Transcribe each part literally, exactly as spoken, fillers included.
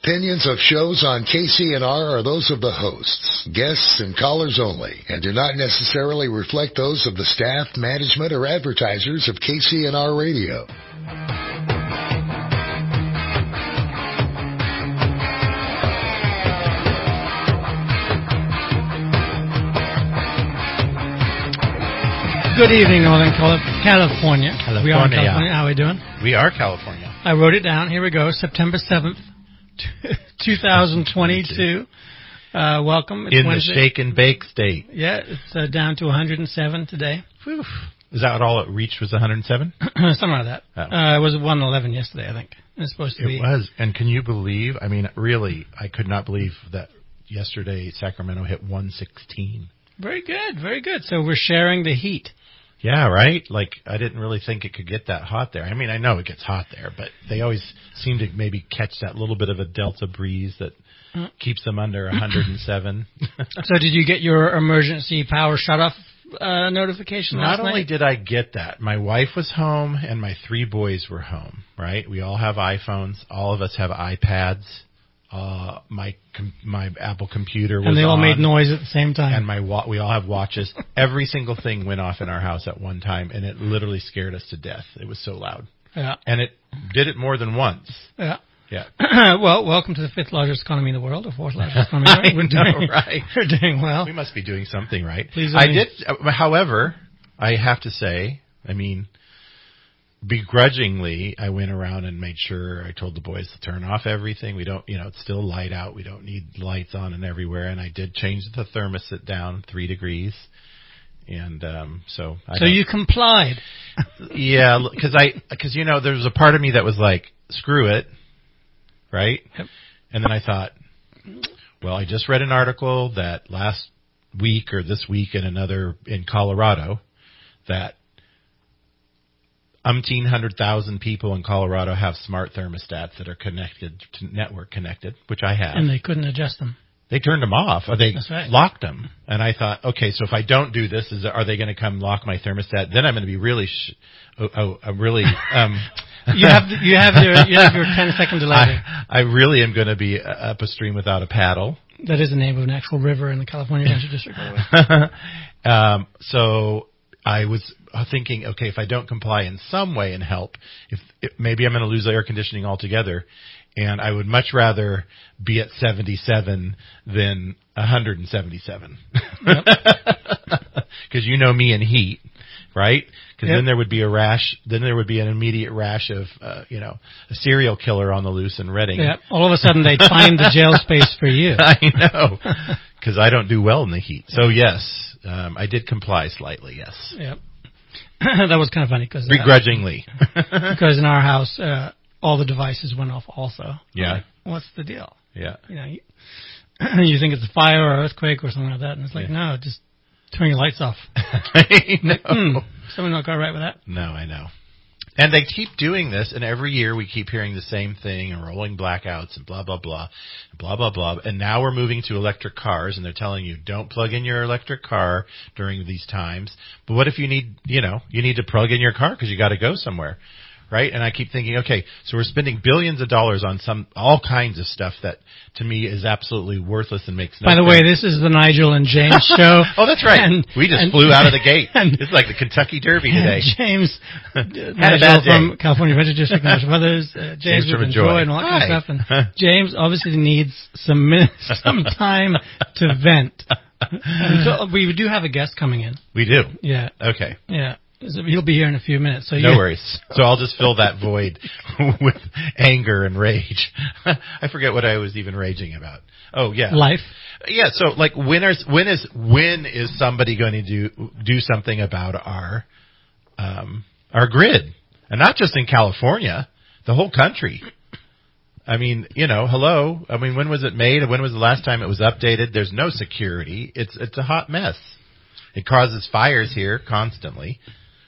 opinions of shows on K C N R are those of the hosts, guests, and callers only, and do not necessarily reflect those of the staff, management, or advertisers of K C N R Radio. Good evening, Northern California. California. We are in California. How are we doing? We are California. I wrote it down. Here we go. September seventh, twenty twenty-two. Uh, welcome. It's in Wednesday. The shake and bake state. Yeah, it's uh, down to one hundred seven today. Whew. Is that what all it reached was one hundred seven? Something like that. Oh. Uh, it was one eleven yesterday, I think. It was supposed to it be. It was. And can you believe, I mean, really, I could not believe that yesterday Sacramento hit one sixteen. Very good, very good. So we're sharing the heat. Yeah, right? Like, I didn't really think it could get that hot there. I mean, I know it gets hot there, but they always seem to maybe catch that little bit of a delta breeze that mm. keeps them under one hundred seven. So did you get your emergency power shut-off uh, notification last Not only night? did I get that, my wife was home and my three boys were home, right? We all have iPhones. All of us have iPads. Uh, my com- my Apple computer was and they all on, made noise at the same time. And my wa- we all have watches. Every single thing went off in our house at one time, and it literally scared us to death. It was so loud. Yeah. And it did it more than once. Yeah. Yeah. Well, welcome to the fifth largest economy in the world, or fourth largest economy. I we're know, doing, right? We're doing well. We must be doing something right. Please. I did. Uh, however, I have to say, I mean. Begrudgingly, I went around and made sure I told the boys to turn off everything. We don't, you know, it's still light out. We don't need lights on and everywhere. And I did change the thermostat down three degrees. And um, so, I so you complied. Yeah, because I, because you know, there was a part of me that was like, screw it, right? Yep. And then I thought, well, I just read an article that last week or this week in another in Colorado that. Umpteen hundred thousand people in Colorado have smart thermostats that are connected to network connected, which I have. And they couldn't adjust them. They turned them off, or they That's right. locked them. And I thought, okay, so if I don't do this, is are they going to come lock my thermostat? Then I'm going to be really, sh- oh, oh, I'm really. Um, you have you have your you have your ten second delay. I, I really am going to be up a stream without a paddle. That is the name of an actual river in the California Adventure District, by the way. um, so I was thinking, okay, if I don't comply in some way and help, if, if maybe I'm going to lose air conditioning altogether, and I would much rather be at seventy-seven than one hundred seventy-seven. Because yep. You know me and heat, right? Because yep. then there would be a rash, then there would be an immediate rash of, uh, you know, a serial killer on the loose in Redding. Yeah. All of a sudden they'd find the jail space for you. I know, because I don't do well in the heat. So yes, um, I did comply slightly, yes. Yep. That was kind of funny because uh, begrudgingly, because in our house uh, all the devices went off also. Yeah. Like, what's the deal? Yeah. You know, you, you think it's a fire or earthquake or something like that, and it's like, yeah. no, just turn your lights off. I know. Hmm, something not quite right with that. No, I know. And they keep doing this, and every year we keep hearing the same thing, and rolling blackouts, and blah, blah, blah, blah, blah, blah. And now we're moving to electric cars, and they're telling you, don't plug in your electric car during these times. But what if you need, you know, you need to plug in your car because you got to go somewhere, right? And I keep thinking, okay, so we're spending billions of dollars on some all kinds of stuff that, to me, is absolutely worthless and makes no sense. By the sense. way, this is the Nigel and James show. Oh, that's right. And, we just and, flew out of the gate. And, it's like the Kentucky Derby today. James, had Nigel a bad day. From California Adventure District and others. Uh, James, James from Enjoy Enjoy and all that Hi. kind of stuff. And James obviously needs some minutes, some time to vent. And so we do have a guest coming in. We do? Yeah. Okay. Yeah. So he'll be here in a few minutes. So no you, worries. So I'll just fill that void with anger and rage. I forget what I was even raging about. Oh yeah, life. Yeah. So like, when is when is when is somebody going to do do something about our um, our grid, and not just in California, the whole country. I mean, you know, hello. I mean, when was it made? When was the last time it was updated? There's no security. It's it's a hot mess. It causes fires here constantly.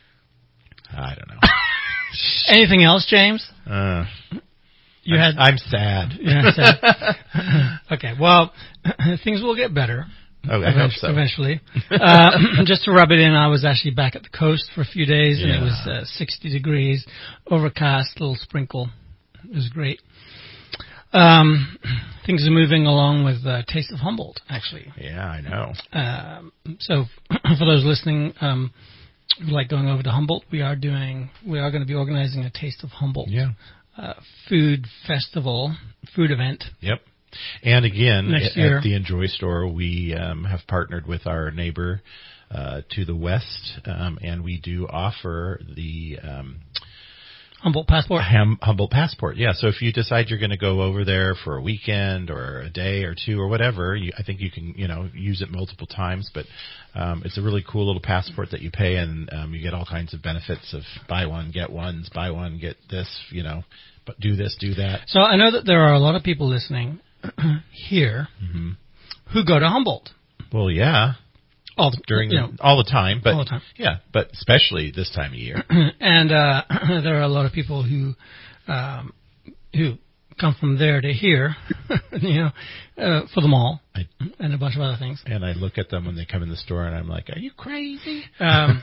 I don't know. Anything else, James? Uh, you I'm, had. I'm sad. You're sad. Okay. Well, things will get better. Oh, I hope so. Eventually. Uh, just to rub it in, I was actually back at the coast for a few days, yeah. and it was uh, sixty degrees, overcast, little sprinkle. It was great. Um, things are moving along with uh, Taste of Humboldt, actually. Yeah, I know. Um, so, for those listening, um, who like going over to Humboldt, we are doing, we are going to be organizing a Taste of Humboldt Yeah. uh, food festival, food event. Yep. And again, Next at, year. at the Enjoy store, we um, have partnered with our neighbor uh, to the west, um, and we do offer the um, Humboldt Passport. Ham, Humboldt Passport. Yeah, so if you decide you're going to go over there for a weekend or a day or two or whatever, you, I think you can, you know, use it multiple times. But um, it's a really cool little passport that you pay, and um, you get all kinds of benefits of buy one, get ones, buy one, get this, you know, but do this, do that. So I know that there are a lot of people listening here Mm-hmm. who go to Humboldt Well, yeah. all the, During you the, know, all the time, but all the time. yeah, but especially this time of year. and uh, there are a lot of people who um, who come from there to here, you know, uh, for the mall I, and a bunch of other things. and I look at them when they come in the store, and I'm like, "Are you crazy?" Um,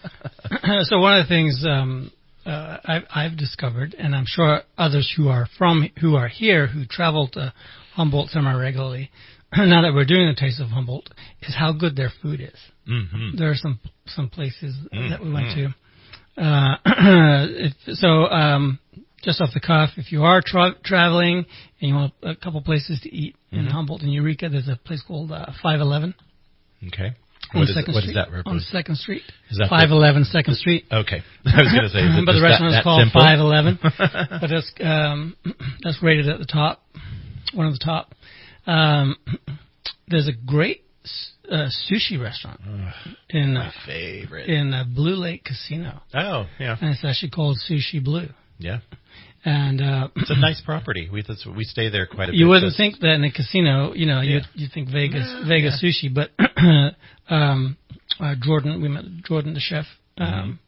so one of the things um, uh, I've, I've discovered, and I'm sure others who are from who are here who travel to Humboldt semi regularly, now that we're doing the Taste of Humboldt, is how good their food is. Mm-hmm. There are some some places Mm, that we went mm. to. Uh, if, so, um, just off the cuff, if you are tra- traveling and you want a couple places to eat in Mhm. Humboldt and Eureka, there's a place called uh, five eleven Okay. on What, is, Second what Street. does that on represent? Second Street. Is that five eleven Second Street. Okay. I was going to say, is it but the just restaurant that, is called that simple? five eleven. But it's um, that's rated at the top, one of the top. Um, there's a great uh, sushi restaurant Ugh, in my uh, favorite. in uh, Blue Lake Casino, Oh, yeah. and it's actually called Sushi Blue. Yeah. And uh, It's a nice property. We that's, we stay there quite a bit. you wouldn't Just- think that in a casino, you know, Yeah. you'd you think Vegas Yeah, Vegas sushi, but um, uh, Jordan, we met Jordan the chef, um,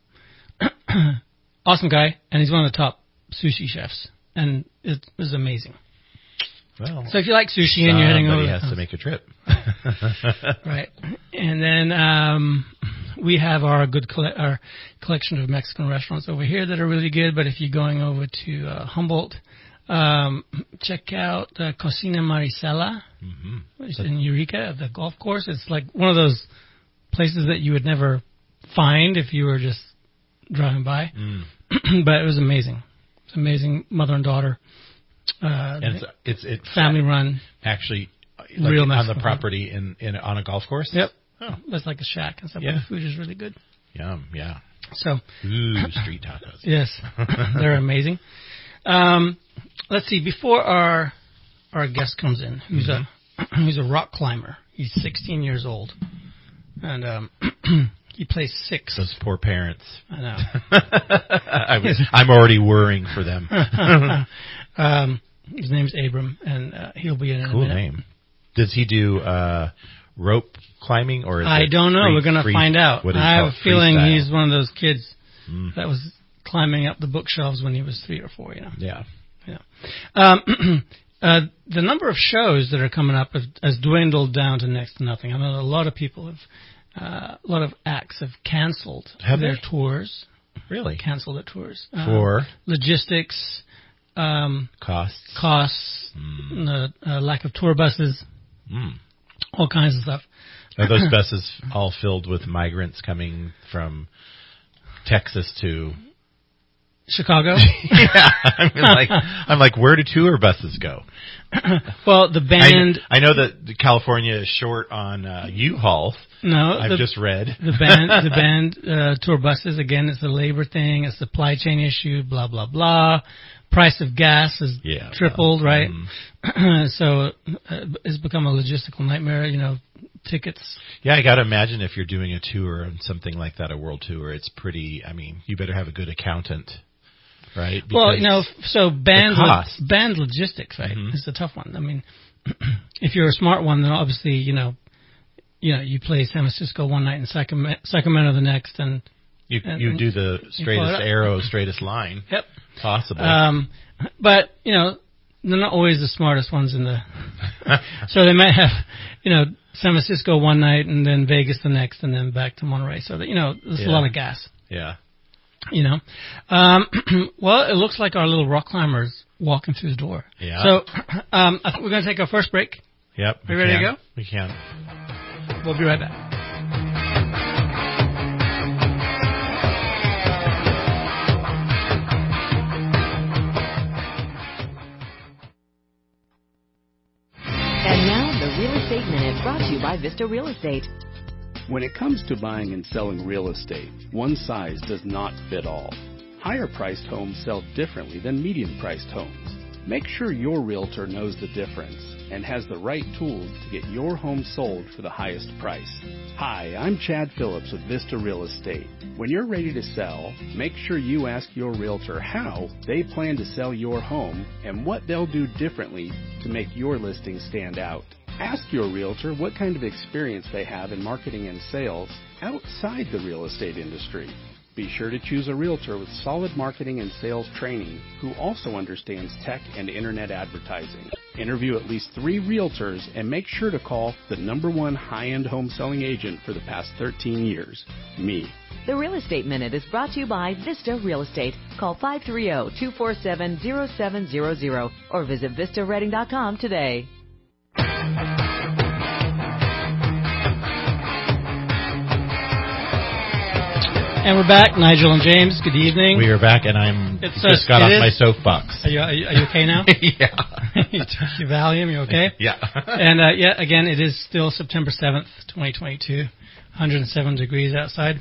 awesome guy, and he's one of the top sushi chefs, and it was amazing. Well, So if you like sushi and you're heading over, somebody has to make a trip. right, and then um, we have our good colle- our collection of Mexican restaurants over here that are really good. But if you're going over to uh, Humboldt, um, check out uh, Cocina Marisela, Mm-hmm. which is in Eureka at the golf course. It's like one of those places that you would never find if you were just driving by. Mm. But it was amazing. It's amazing, mother and daughter. Uh, And it's it's, it's family run. actually like Real on the Mexican food. property in, in on a golf course. Yep. Oh, It's like a shack and stuff. Yeah. But the food is really good. yum, yeah. So, Ooh, street tacos. yes, they're amazing. Um, let's see. Before our our guest comes in, who's a who's a rock climber. He's sixteen years old, and um, he plays six. Those poor parents. I know. I was, I'm already worrying for them. um, his name's Abram, and uh, he'll be in in Cool a minute. name. Does he do uh, rope climbing or is I it don't know. free- We're going to free- find out. What do you I have call a it? feeling Freestyle? he's one of those kids Mm. that was climbing up the bookshelves when he was three or four. You know. Yeah. Yeah. Um, uh, the number of shows that are coming up has, has dwindled down to next to nothing. I know a lot of people have, uh, a lot of acts have canceled Have their they? tours. Really? Canceled their tours uh, For logistics, um, costs. costs, Mm. the uh, lack of tour buses, Mm. all kinds of stuff. Are those buses all filled with migrants coming from Texas to? Chicago. Yeah, I'm like, I'm like, where do tour buses go? Well, the I, band. I know that California is short on uh, U-Hauls. No, I've the, just read. the band. The band uh, tour buses. Again, it's a labor thing. It's a supply chain issue. Blah blah blah. Price of gas has Yeah, tripled, well, right? mm. So uh, it's become a logistical nightmare. You know, tickets. Yeah, I got to imagine if you're doing a tour and something like that, a world tour, it's pretty. I mean, you better have a good accountant, right? Well, you Because- know, so band lo- cost. band logistics, right? Mhm. Is a tough one. I mean, if you're a smart one, then obviously, you know, you know, you play San Francisco one night and Sacramento, Sacramento the next, and you and- you and do the pull it straightest up. arrow, straightest line yep. possible. Um, but you know, they're not always the smartest ones in the. So they might have, you know, San Francisco one night and then Vegas the next, and then back to Monterey. So that, you know, there's Yeah. a lot of gas. Yeah. You know, um, well, it looks like our little rock climbers walking through the door. Yeah. So um, I think we're going to take our first break. Yep. Are you ready can. to go? We can. We'll be right back. And now, the Real Estate Minute, brought to you by Vista Real Estate. When it comes to buying and selling real estate, one size does not fit all. Higher-priced homes sell differently than medium-priced homes. Make sure your realtor knows the difference and has the right tools to get your home sold for the highest price. Hi, I'm Chad Phillips with Vista Real Estate. When you're ready to sell, make sure you ask your realtor how they plan to sell your home and what they'll do differently to make your listing stand out. Ask your realtor what kind of experience they have in marketing and sales outside the real estate industry. Be sure to choose a realtor with solid marketing and sales training who also understands tech and internet advertising. Interview at least three realtors and make sure to call the number one high-end home selling agent for the past thirteen years, me. The Real Estate Minute is brought to you by Vista Real Estate. Call five three zero, two four seven, zero seven zero zero or visit vista reading dot com today. And we're back, Nigel and James. Good evening. We are back, and I'm It's, just uh, got off is, my soapbox. Are you, are you, are you okay now? Yeah. You took your Valium. You okay? Yeah. And uh, yeah, again, it is still September seventh, twenty twenty-two. one hundred seven degrees outside.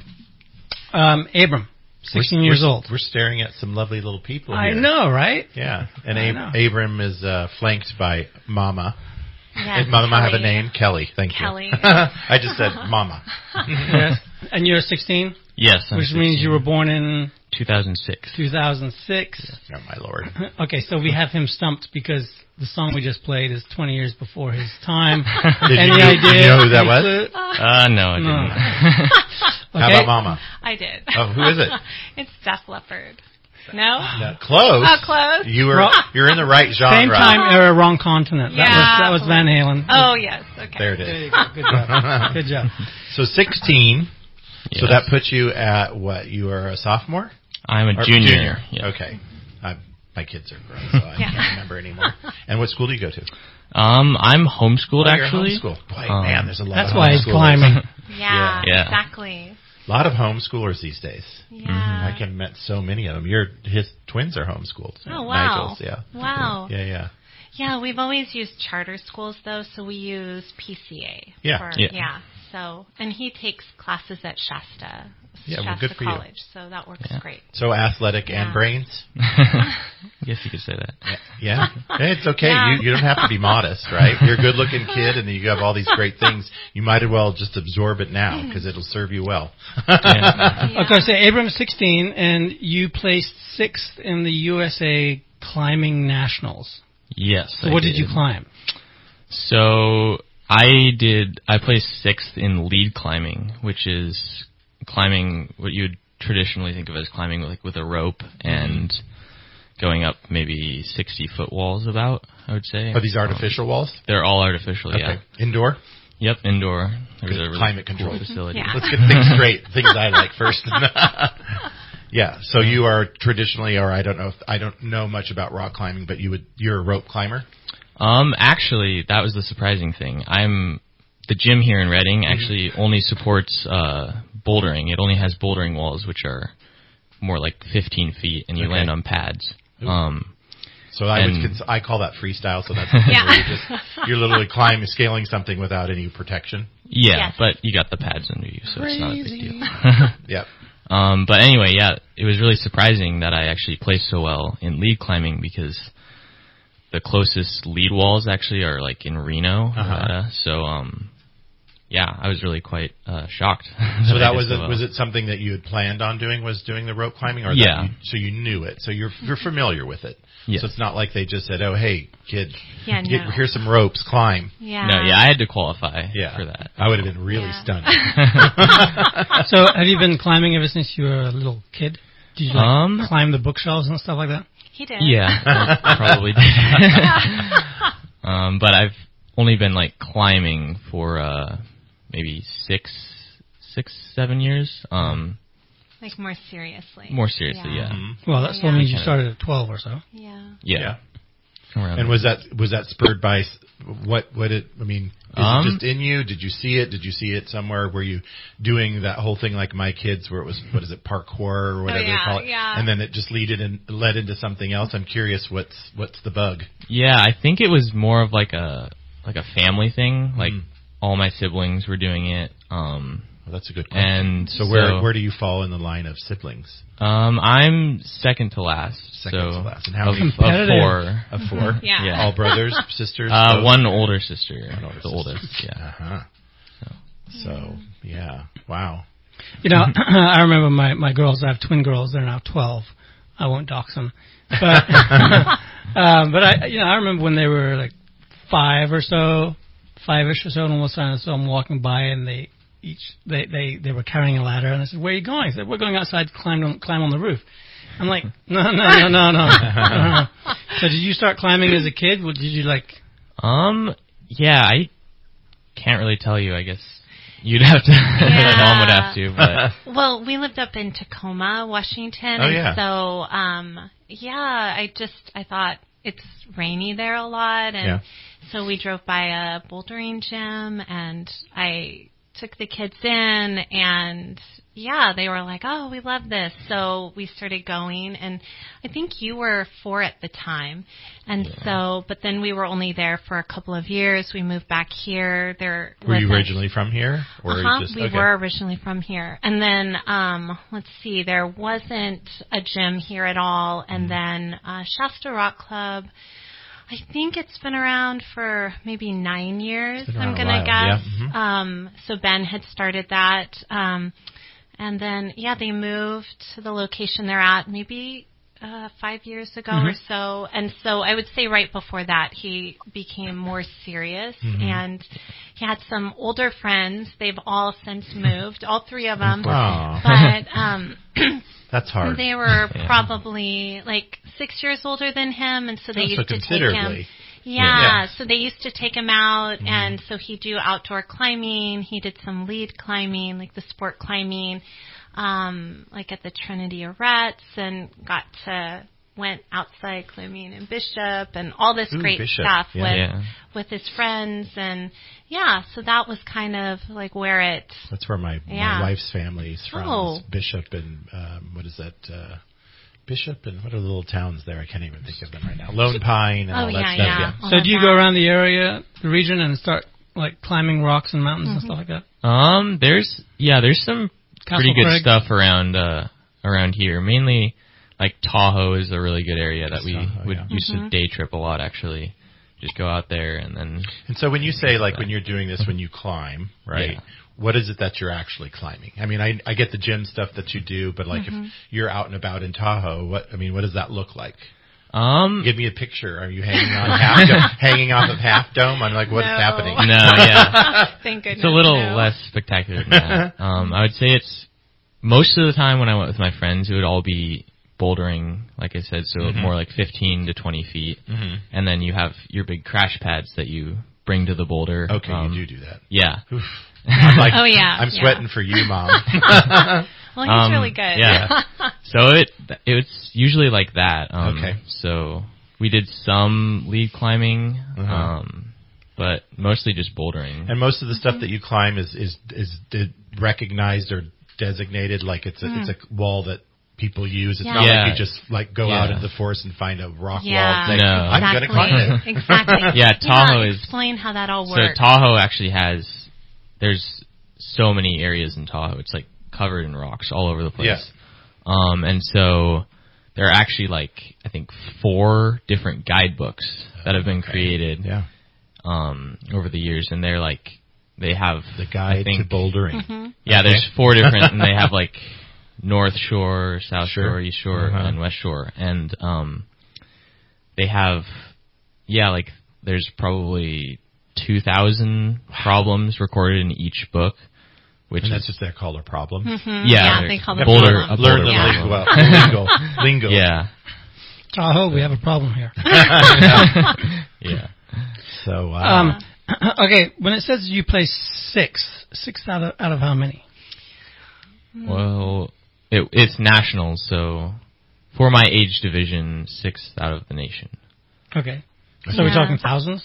Um, Abram, sixteen we're, years we're, old. We're staring at some lovely little people I here. know, right? Yeah. And I Ab- know. Abram is uh, flanked by Mama. Yes, Mama Kelly. have a name? Kelly. Thank Kelly. you. I just said Mama. Yes. And you're sixteen? Yes. I'm Which sixteen. means you were born in two thousand six. two thousand six. Oh, my Lord. Okay, so we have him stumped because the song we just played is twenty years before his time. Did Any you, know, idea? you know who that Any was? clue? Uh, no, I No. didn't. How Okay. about Mama? I did. Oh, who is it? It's Def Leppard. No? No, close. Oh, close. You were Ro- you're in the right genre. Same time era, wrong continent. That Yeah. was that was Van Halen. Oh, yes. Okay. There it There is. you go. Good job. Good job. So sixteen. So Yes. that puts you at what? You are a sophomore? I'm a Or junior. Yeah. Okay. I, my kids are grown, so I Yeah. can't remember anymore. And what school do you go to? Um, I'm homeschooled Oh, you're actually. homeschooled. Boy, Um, man, there's a lot That's of why he's homeschoolers. climbing. Yeah, Yeah. exactly. A lot of homeschoolers these days. Yeah. I can met so many of them. Your his twins are homeschooled. Oh, wow. Nigel's, yeah. Wow. Yeah, yeah. Yeah, we've always used charter schools, though, so we use P C A. Yeah. For, Yeah. yeah. So, and he takes classes at Shasta, Yeah, well, Shasta good for you. College, so that works Yeah. great. So athletic Yeah. and brains. I guess you could say that. Yeah, Hey, it's okay. Yeah. You you don't have to be modest, right? You're a good-looking kid, and you have all these great things. You might as well just absorb it now because it'll serve you well. Yeah. Okay, so Abram's sixteen, and you placed sixth in the U S A Climbing Nationals. Yes. So I what did you climb? So I did. I placed sixth in lead climbing, which is climbing what you would traditionally think of as climbing like with a rope and going up maybe sixty foot walls. About I would say. Are these artificial walls? They're all artificial. Okay. Yeah. Indoor? Yep. Indoor. There's Good a really climate cool control. facility. Yeah. Let's get things straight. Things I like first. Yeah. So you are traditionally, or I don't know, if, I don't know much about rock climbing, but you would, you're a rope climber. Um, actually, that was the surprising thing. I'm the gym here in Reading actually only supports uh, bouldering. It only has bouldering walls, which are more like fifteen feet, and you Okay. land on pads. Ooh. Um, So I would, And- cons- I call that freestyle. So that's the thing Yeah. where you're just, you're literally climbing, scaling something without any protection. yeah, Yes. but you got the pads under you, so it's not a big deal. Yep. um, but anyway, yeah, it was really surprising that I actually placed so well in lead climbing because the closest lead walls actually are like in Reno, Uh-huh. Nevada. So, um, yeah, I was really quite uh, shocked. So I that did was so it, well. was it something that you had planned on doing? Was doing the rope climbing, or Yeah. That you, so you knew it, so you're you're familiar with it. Yes. So it's not like they just said, "Oh, hey, kid, Yeah, get, no. here's some ropes, climb." Yeah. No, yeah, I had to qualify Yeah, for that. I would have been really Yeah. stunned. So have you been climbing ever since you were a little kid? Did you like, Um, climb the bookshelves and stuff like that? He did. Yeah, I probably did. um, but I've only been like climbing for uh, maybe six, six, seven years. Um, Like more seriously. More seriously, yeah. Yeah. Mm-hmm. Well, that still Yeah. means you started at twelve or so. Yeah. Yeah. Yeah. Around And was that was that spurred by s- what what it? I mean, is Um, it just in you? Did you see it? Did you see it somewhere? Were you doing that whole thing like my kids, where it was what is it, parkour or whatever Oh, yeah, they call it, yeah. and then it just lead it in, led into something else? I'm curious, what's what's the bug? Yeah, I think it was more of like a like a family thing. Like Mm. all my siblings were doing it. Um, Well, that's a good question. and so where where do you fall in the line of siblings? Um, I'm second to last. Second so to last. And how of, many? of Competitive. four. Of four. Yeah. Yeah. All brothers, sisters. Uh, both? one older sister. One older the sister. oldest. Yeah. Uh huh. So yeah, wow. You know, I remember my, my girls, I have twin girls, they're now twelve. I won't dox them. But, um, but I, you know, I remember when they were like five or so, five-ish or so, and all of a sudden, so I'm walking by and they each, they, they, they were carrying a ladder, and I said, where are you going? I said, we're going outside to climb on, climb on the roof. I'm like, no, no, no, no, no. no. So did you start climbing as a kid? Did you like? Um, yeah, I can't really tell you, I guess. You'd have to, my mom would have to, but. Well, we lived up in Tacoma, Washington, Oh, and yeah. so, um, yeah, I just, I thought it's rainy there a lot, and Yeah. so we drove by a bouldering gym, and I took the kids in, and yeah, they were like, oh, we love this. So we started going, and I think you were four at the time. And yeah. so, but then we were only there for a couple of years. We moved back here. There Were you wasn't- originally from here? Or uh-huh, you just, we okay. were originally from here. And then, um, let's see, there wasn't a gym here at all. And Mm-hmm. then uh, Shasta Rock Club, I think it's been around for maybe nine years, been I'm around a going to while, guess. yeah. Mhm. Um, so Ben had started that. Um, and then, yeah, they moved to the location they're at maybe uh, five years ago Mm-hmm. or so. And so I would say right before that, he became more serious. Mm-hmm. And he had some older friends. They've all since moved, all three of them. Aw. But um, That's hard. they were Yeah. probably like six years older than him. And so they Oh, used so to take considerably. him. Yeah, Yeah. so they used to take him out, Mm-hmm. and so he'd do outdoor climbing. He did some lead climbing, like the sport climbing, um, like at the Trinity Arrests, and got to went outside climbing in Bishop, and all this Ooh, great Bishop. stuff Yeah. with Yeah. with his friends, and yeah, so that was kind of like where it. That's where my, Yeah. my wife's family is from. Oh. Is Bishop and um, what is that? Uh, Bishop and what are the little towns there? I can't even think of them right now. Lone Pine and Oh, all that yeah, stuff. yeah. So All do you of go that. around the area, the region, and start like climbing rocks and mountains and stuff like that? Um, there's, yeah, there's some pretty Castle good Craig. stuff around, uh, around here. Mainly, like Tahoe is a really good area that we Tahoe, would yeah. used Mm-hmm. to day trip a lot, actually. Just go out there and then, And so when you say, like, when you're doing this, when you climb, right, Yeah. what is it that you're actually climbing? I mean, I, I get the gym stuff that you do, but, like, Mm-hmm. if you're out and about in Tahoe, what, I mean, what does that look like? um, Give me a picture. Are you hanging on half dome, hanging off of Half Dome? I'm like, what's No. happening? no, yeah. Thank goodness. It's a little no. less spectacular than that. Um, I would say it's most of the time when I went with my friends, it would all be bouldering, like I said, so Mhm. more like fifteen to twenty feet. Mhm. And then you have your big crash pads that you bring to the boulder. Okay, Um, you do do that. Yeah. Oof. I'm like, Oh, yeah, I'm yeah. sweating for you, Mom. Well, he's Um, really good. yeah. So it it's usually like that. Um, Okay. So we did some lead climbing, Uh-huh. um, but mostly just bouldering. And most of the stuff that you climb is is is de- recognized or designated, like it's a Mm. it's a wall that people use. It's Yeah. not Yeah. like you just like go Yeah. out into the forest and find a rock Yeah. wall and say, No. I'm going to Exactly. climb it. Exactly. Yeah, Tahoe is- Explain how that all So works. Tahoe actually has there's so many areas in Tahoe. It's like covered in rocks all over the place. Yeah. Um, and so there are actually like I think four different guidebooks that have been Okay. created Yeah. um, over the years, and they're like they have The I guide to think, bouldering. Mm-hmm. Yeah, Okay. there's four different, and they have like North Shore, South Sure. Shore, East Shore, Uh-huh. and West Shore, and um, they have, yeah, like there's probably two thousand problems recorded in each book, which And is that's just they're called a problem. Mhm. Yeah, yeah, they're- they call You them have to Boulder- learn, a learn the boulder lingo. problem. lingo. lingo. yeah, Tahoe, we have a problem here. yeah. So, uh, Um, okay, when it says you play six, six out of out of how many? Well, it, it's nationals, so for my age division, sixth out of the nation. Okay. So Yeah. we're talking thousands?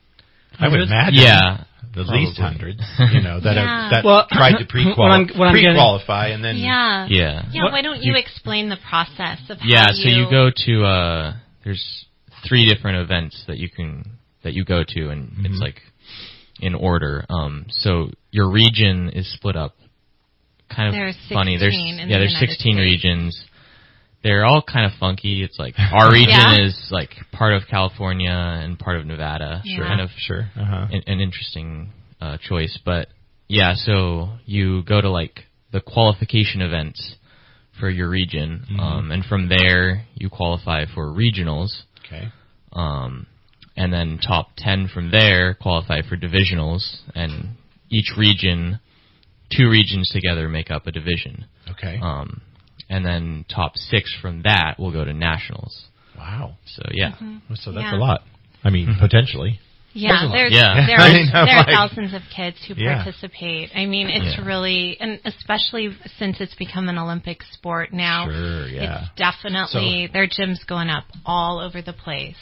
I would Hundreds? imagine. Yeah. At Probably. least hundreds, you know, that Yeah. have that Well, tried to pre-quali- what I'm- what I'm getting- pre-qualify and then Yeah. Yeah. Yeah, What- why don't you, you- explain the process of how Yeah, you... so you go to, uh, there's three different events that you can, that you go to, and Mhm. it's like in order. Um, so your region is split up kind of There's funny. There's, sixteen in yeah, the there's United sixteen States. regions. They're all kind of funky. It's like our region Yeah. is like part of California and part of Nevada. Sure. Kind of sure, uh-huh. an, an interesting uh, choice. But yeah, so you go to like the qualification events for your region, Mhm. um, and from there you qualify for regionals. Okay. Um, and then top ten from there qualify for divisionals, and each region, two regions together make up a division. Okay. Um, and then top six from that will go to nationals. Wow. So yeah. Mm-hmm. So that's Yeah. a lot. I mean, potentially. Yeah, there's, Yeah. there, I are, know, there like- are thousands of kids who Yeah. participate. I mean, it's Yeah. really, and especially since it's become an Olympic sport now, Sure, yeah. it's definitely, So- their gym's going up all over the place.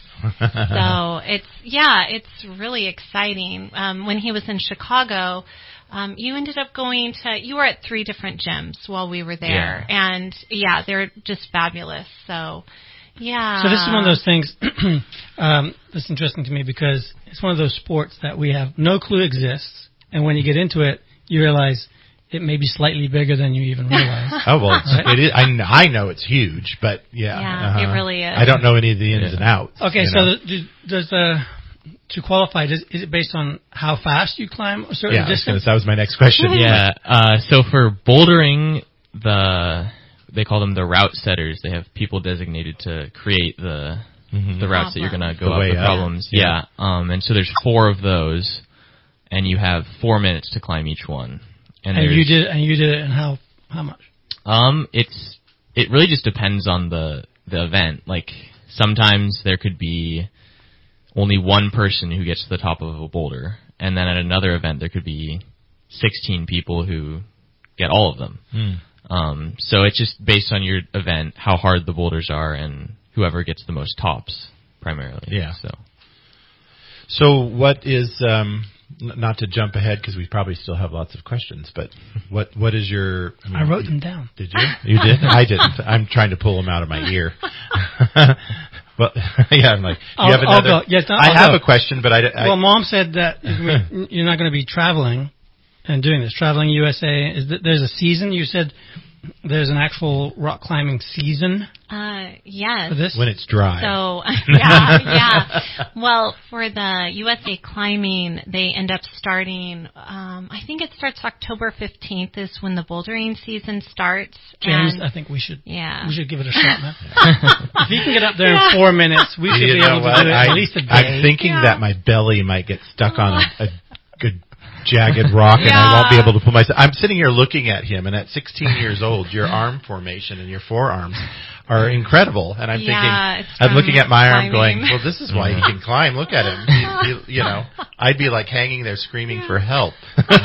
So it's, yeah, it's really exciting. Um, when he was in Chicago, um, you ended up going to, you were at three different gyms while we were there. And yeah, they're just fabulous. So, yeah. So this is one of those things um, that's interesting to me because it's one of those sports that we have no clue exists, and when you get into it, you realize it may be slightly bigger than you even realize. Oh well, it's, Right? it is. I, kn- I know it's huge, but yeah, Yeah, uh-huh. it really is. I don't know any of the ins Yeah. and outs. Okay, you so know? the, do- does the to qualify, does, is it based on how fast you climb a certain yeah, I was gonna- distance? that was my next question. Yeah. Uh, so for bouldering, the they call them the route setters. They have people designated to create the Mhm. the routes that you're gonna go The up way the up. problems. Yeah. Yeah. Um, and so there's four of those, and you have four minutes to climb each one. And, And there's- you did, and you did it in how how much? Um, it's it really just depends on the the event. Like sometimes there could be only one person who gets to the top of a boulder, and then at another event there could be sixteen people who get all of them. Hmm. Um, so it's just based on your event, how hard the boulders are, and whoever gets the most tops, primarily. Yeah. So So what is um, n- not to jump ahead because we probably still have lots of questions, but what what is your? I, mean, I wrote them down. Did you? You did? I didn't. I'm trying to pull them out of my ear. Well, yeah, I'm like, do you I'll- have I'll another? go. Yes, I'll I have go. a question, but I, I Well, Mom said that we- you're not going to be traveling and doing this. Traveling U S A, is that there's a season? You said there's an actual rock climbing season Uh, yes. for this? when it's dry. So, yeah, yeah. Well, for the U S A Climbing, they end up starting, um, I think it starts October fifteenth is when the bouldering season starts. James, and I think we should Yeah. we should give it a shot, man. If you can get up there in four minutes, we should You be know able what? to do it I, at least a day. I'm thinking Yeah. that my belly might get stuck on a, a good jagged rock and I won't be Yeah. able to pull myself. I'm sitting here looking at him, and at sixteen years old, your arm formation and your forearms are incredible. And I'm Yeah, thinking, it's I'm from looking at my arm climbing. going, well, this is why he can climb. Look at him. He, he, you know, I'd be like hanging there screaming for help.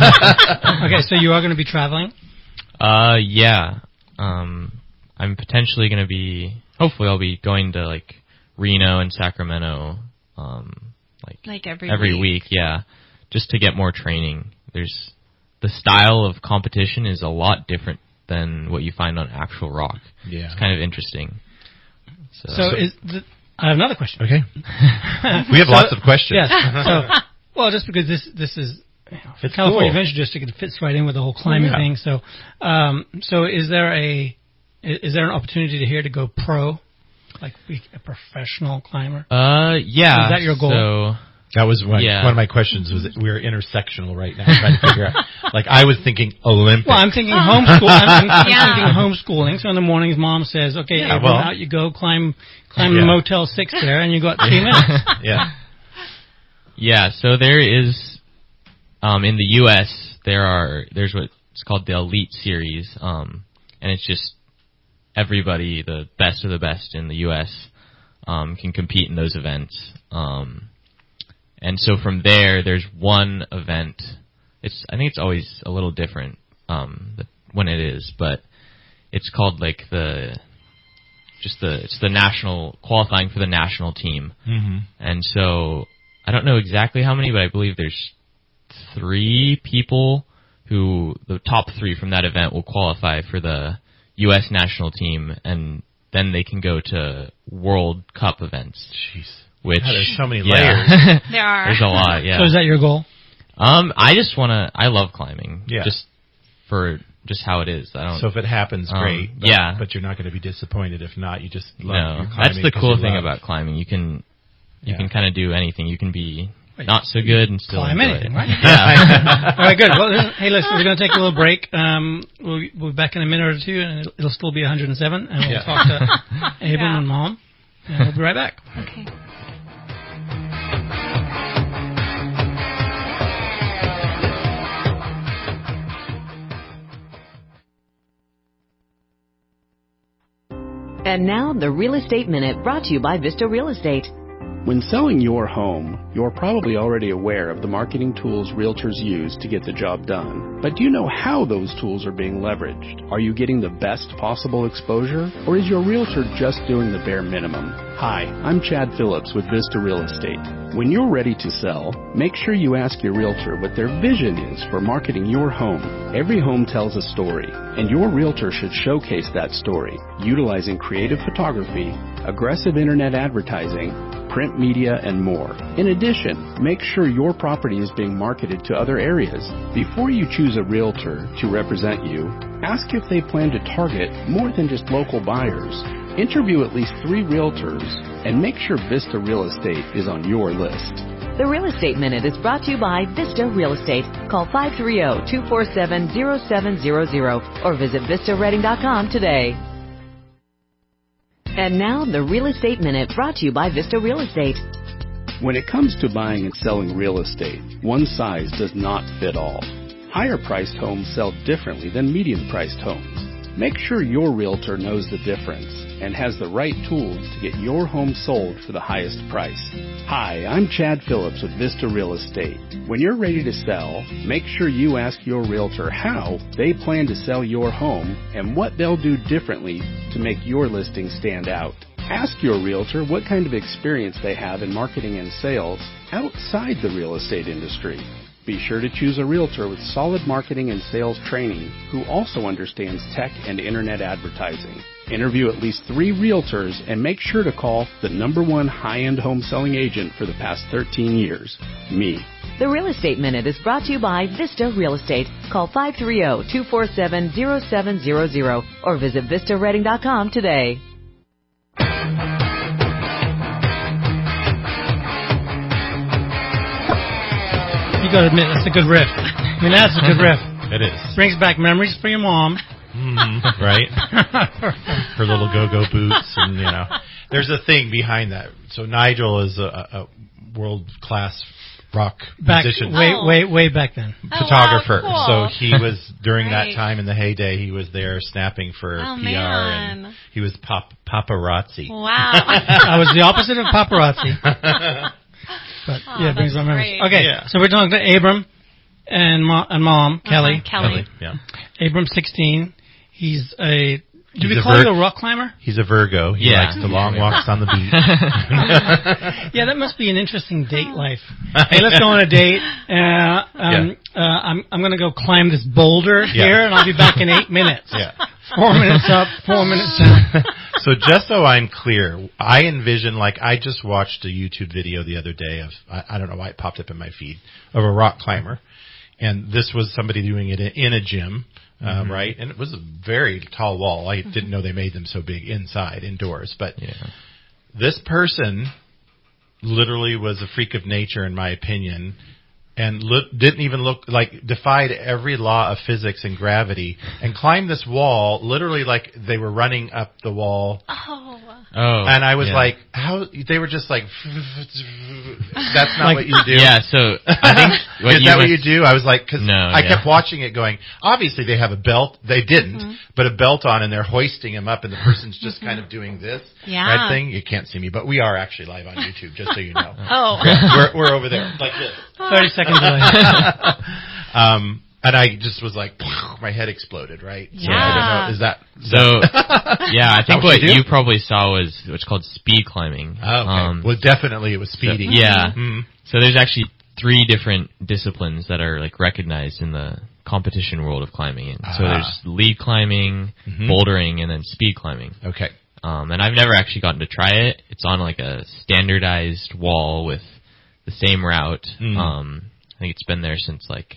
Okay, so you are going to be traveling? Uh, yeah. Um, I'm potentially going to be. Hopefully, I'll be going to like Reno and Sacramento. Um, like Like every every week. week, yeah, just to get more training. There's the style of competition is a lot different than what you find on actual rock. Yeah. It's kind of interesting. So, So is the, I have another question. Okay. We have So- lots of questions. Yes. So, well, just because this this is you know, It's California cool. Adventure District, it fits right in with the whole climbing Yeah. thing. So, um, so is there a is is there an opportunity to here to go pro, like be a professional climber? uh, yeah. Is that your goal? So, That was one, Yeah. one of my questions. Was we're intersectional right now, trying to figure out. Like I was thinking Olympics. Well, I'm thinking homeschool. I'm, I'm, I'm Yeah. thinking homeschooling. So in the mornings, mom says, "Okay, Yeah, everyone, well- out you go, climb, climb Yeah. the Motel Six there, and you got three minutes." yeah. yeah. So there is, um, in the U S there are there's what's called the Elite Series, um, and it's just everybody, the best of the best in the U S, um, can compete in those events. Um, And so from there, there's one event. It's I think it's always a little different um, the, when it is, but it's called like the just the it's the national qualifying for the national team. Mm-hmm. And so I don't know exactly how many, but I believe there's three people who the top three from that event will qualify for the U S national team, and then they can go to World Cup events. Jeez. Which God, there's so many yeah. layers. There are. There's a lot, yeah. So is that your goal? Um, I just want to, I love climbing. Yeah. Just for just how it is. I don't. So if it happens, um, great. But, yeah. But you're not going to be disappointed if not. You just love no, your climbing. that's the 'cause cool you thing love. about climbing. You can, you Yeah. can kind of do anything. You can be not so good and still Climb enjoy anything, it. right? Yeah. All right, good. Well, listen, hey, listen, we're going to take a little break. Um, we'll, we'll be back in a minute or two, and it'll, it'll still be one hundred seven, and we'll Yeah. talk to Abram Yeah. and Mom, and we'll be right back. Okay. And now, the Real Estate Minute, brought to you by Vista Real Estate. When selling your home, you're probably already aware of the marketing tools realtors use to get the job done. But do you know how those tools are being leveraged? Are you getting the best possible exposure? Or is your realtor just doing the bare minimum? Hi, I'm Chad Phillips with Vista Real Estate. When you're ready to sell, make sure you ask your realtor what their vision is for marketing your home. Every home tells a story, and your realtor should showcase that story, utilizing creative photography, aggressive internet advertising, print media, and more. In addition, make sure your property is being marketed to other areas. Before you choose a realtor to represent you, ask if they plan to target more than just local buyers. Interview at least three realtors and make sure Vista Real Estate is on your list. The Real Estate Minute is brought to you by Vista Real Estate. Call five three zero, two four seven, zero seven zero zero or visit vista reading dot com today. And now, the Real Estate Minute, brought to you by Vista Real Estate. When it comes to buying and selling real estate, one size does not fit all. Higher-priced homes sell differently than medium-priced homes. Make sure your realtor knows the difference and has the right tools to get your home sold for the highest price. Hi, I'm Chad Phillips with Vista Real Estate. When you're ready to sell, make sure you ask your realtor how they plan to sell your home and what they'll do differently to make your listing stand out. Ask your realtor what kind of experience they have in marketing and sales outside the real estate industry. Be sure to choose a realtor with solid marketing and sales training who also understands tech and internet advertising. Interview at least three realtors and make sure to call the number one high-end home selling agent for the past thirteen years, me. The Real Estate Minute is brought to you by Vista Real Estate. Call five three zero, two four seven, zero seven zero zero or visit vista reading dot com today. You got to admit, that's a good riff. I mean, that's a good riff. It is. Brings back memories for your mom. Mm-hmm, right? Her little go-go boots, and you know, there's a thing behind that. So Nigel is a, a world-class rock Back musician, way, Oh. way, way back then. photographer. Oh, wow, cool. So he was during Right. that time in the heyday. He was there snapping for Oh, P R, man. and he was pop paparazzi. Wow. I was the opposite of paparazzi. But Oh, yeah, it brings that's back memories. great. Okay, Yeah. so we're talking to Abram and mom, and mom Kelly. Uh-huh, Kelly. Yeah, Abram's sixteen. He's a. Do He's we a call vir- you a rock climber? he's a Virgo. He Yeah. likes the long walks on the beach. Yeah, that must be an interesting date life. Hey, let's go on a date. Uh, um, uh, I'm I'm going to go climb this boulder Yeah. here, and I'll be back in eight minutes. Yeah. Four minutes up, four minutes down. So just so I'm clear, I envision, like, I just watched a YouTube video the other day of, I, I don't know why it popped up in my feed, of a rock climber. And this was somebody doing it in, in a gym, uh, Mm-hmm. right? And it was a very tall wall. I didn't know they made them so big inside, indoors. But Yeah. this person literally was a freak of nature, in my opinion, and look, didn't even look like, defied every law of physics and gravity, and climbed this wall literally like they were running up the wall. Oh. Oh. And I was yeah. like, how, they were just like, that's not Like- what you do. Yeah, so I think what Is you that what must- you do? I was like, cause No, I yeah. kept watching it going, obviously they have a belt. They didn't, Mm-hmm. but a belt on, and they're hoisting him up, and the person's just kind of doing this Yeah. right thing. You can't see me, but we are actually live on YouTube, just so you know. Oh. we're, we're over there, like this. Thirty seconds away. Um, and I just was like, my head exploded, right? So Yeah. I don't know. Is that So, yeah, I think what what you do? you probably saw was what's called speed climbing. Oh, okay. Um, well, definitely it was so- speeding. yeah. Mm. So there's actually three different disciplines that are like recognized in the competition world of climbing. And so Ah. there's lead climbing, Mhm. bouldering, and then speed climbing. Okay. Um, and I've never actually gotten to try it. It's on like a standardized wall with the same route. Mm. Um, I think it's been there since like,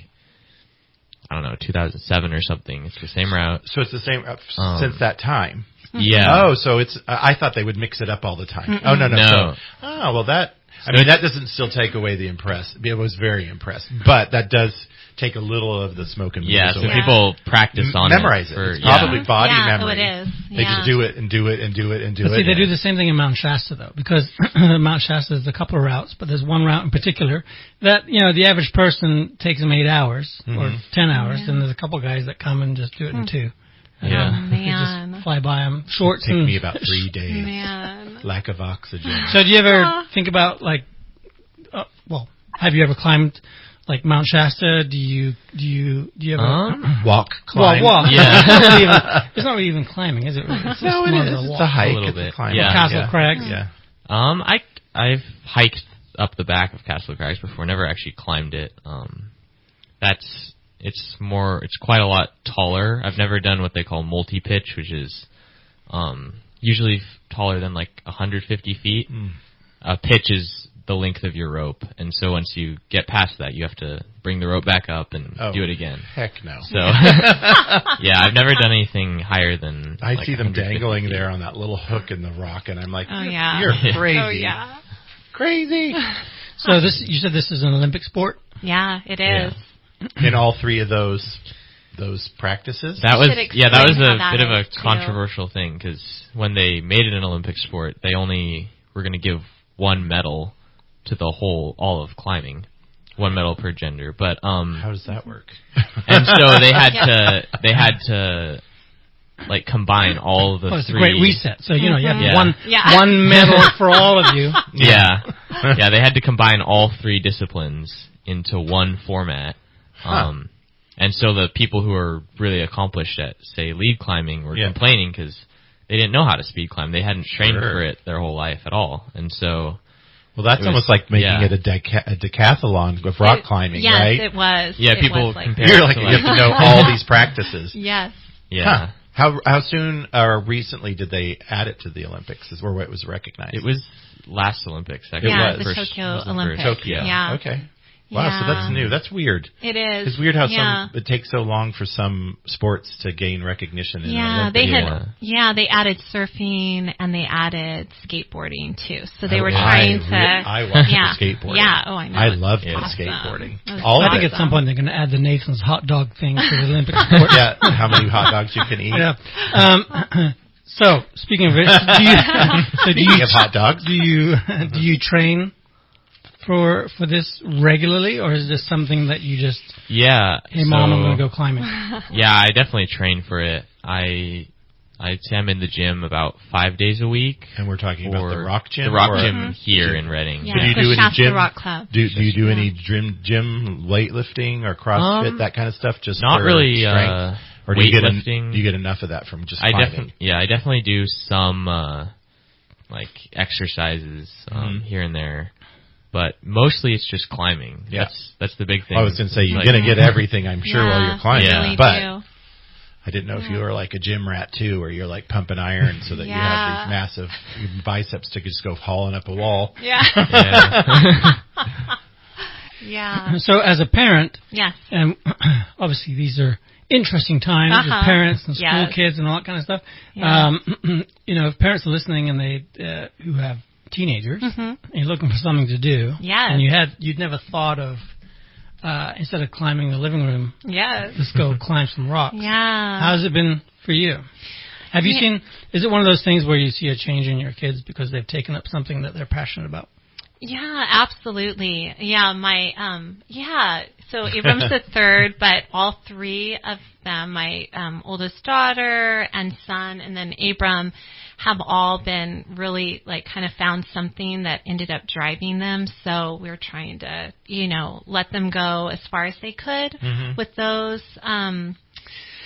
I don't know, two thousand seven or something. It's the same route. So it's the same uh, Um, since that time. Yeah. Oh, so it's. Uh, I thought they would mix it up all the time. Oh no, no, No. So, oh well, that. I mean, that doesn't still take away the impress. I was very impressed, but that does take a little of the smoke and Yeah, mirrors so away. people practice on memorize it. it. For, It's yeah. probably body Yeah, memory. oh, it is. They Yeah. just do it and do it and do it and do But it. see, they yeah. do the same thing in Mount Shasta, though, because Mount Shasta is a couple of routes, but there's one route in particular that, you know, the average person takes them eight hours or Mhm. ten hours, Yeah. and there's a couple of guys that come and just do it in two. Yeah. Um, Oh, you man. just fly by them. Shorts Take and me about three days. Man. Lack of oxygen. So do you ever Oh. think about, like, uh, well, have you ever climbed, like, Mount Shasta? Do you, do you, do you ever... Um, Walk, well, climb. walk. Yeah. it's, not really even, it's not really even climbing, is it? Really? It's No, just it more is. of a It's walk. a hike. A little it's bit. a climb. Yeah. Castle Crags. Yeah. Um, I I've hiked up the back of Castle Crags before. Never actually climbed it. Um, that's it's more. It's quite a lot taller. I've never done what they call multi-pitch, which is um usually f- taller than like one hundred fifty feet. Mm. A pitch is the length of your rope, and so once you get past that, you have to bring the rope back up and Oh, do it again. Heck no. So, yeah, I've never done anything higher than. I like see them one hundred fifty dangling feet. there on that little hook in the rock, and I'm like, Oh, you're, yeah. you're crazy. Oh, yeah. Crazy. So this, you said this is an Olympic sport? Yeah, it is. In all three of those those practices? That You was should yeah, that was explain a how that bit of a is, too. controversial thing because when they made it an Olympic sport, they only were going to give one medal to the whole all of climbing, one medal per gender. But um, How does that work? and so they had Yeah. to they had to like combine all of the Well, it's three. a great reset. So, you know, you have Yeah. one Yeah. one medal for all of you. Yeah, yeah, they had to combine all three disciplines into one format. Um, and so the people who are really accomplished at, say, lead climbing were Yeah. complaining because they didn't know how to speed climb. They hadn't trained Sure. for it their whole life at all. And so, Well, that's It was- almost like making yeah. it a, deca- a decathlon with rock It- climbing, yes, right? it was. yeah, It people was like compare that. You're it like, to you have to know all these practices. Yes. Yeah. Huh. How how soon or recently did they add it to the Olympics? Is where it was recognized? It was last Olympics. Actually. Yeah, was. the First- Tokyo was the Olympics. first. Tokyo. Yeah. Okay. Wow, so Yeah. that's new. That's weird. It is. It's weird how yeah. some it takes so long for some sports to gain recognition. In Yeah, an they Olympic had. sport. Yeah, they added surfing and they added skateboarding too. So they Oh, were I trying re- to. I watched yeah, the skateboarding. Yeah. Oh, I know. I It's love Yeah. the awesome. skateboarding. It was All I of think it. at some point they're going to add the Nathan's hot dog thing to the Olympic sport. Yeah, how many hot dogs you can eat. Yeah. Um, so, speaking of it, do you, so do Speaking you, of hot dogs, do you, do you train for, for this regularly, or is this something that you just, Yeah. hey mom, I'm so- going to go climbing? Yeah, I definitely train for it. I I'd say I'm in the gym about five days a week. and we're talking about the or rock gym. The rock or- gym here in Reading. Yeah, So do you the do any Shasta gym? Rock Club. Do do you do Yeah. any gym gym weightlifting or CrossFit Um, that kind of stuff? Just Not for really strength? uh, or do you get en- weightlifting. do you get enough of that from just I climbing? definitely, yeah, I definitely do some uh, like exercises um, Mhm. here and there, but mostly it's just climbing. Yeah. That's that's the big thing. I was going to say you're Like- going to get everything, I'm sure, while Yeah, you're climbing. you Yeah. really But do. I didn't know if you were like a gym rat too, where you're like pumping iron so that you have Yeah. these massive biceps to just go hauling up a wall. Yeah. Yeah. yeah. So as a parent, Yes. and obviously these are interesting times Uh-huh. with parents and school Yes. kids and all that kind of stuff. Yeah. Um, you know, if parents are listening and they uh, who have teenagers Mhm. and you're looking for something to do, Yes. and you had you'd never thought of uh, instead of climbing the living room, Yes. let's go climb some rocks. Yeah. How's it been for you? Have you Yeah. seen? Is it one of those things where you see a change in your kids because they've taken up something that they're passionate about? Yeah, absolutely. Yeah, my um yeah, so Abram's the third, but all three of them, my um oldest daughter and son and then Abram, have all been really like kind of found something that ended up driving them. So we're trying to, you know, let them go as far as they could Mhm. with those. Um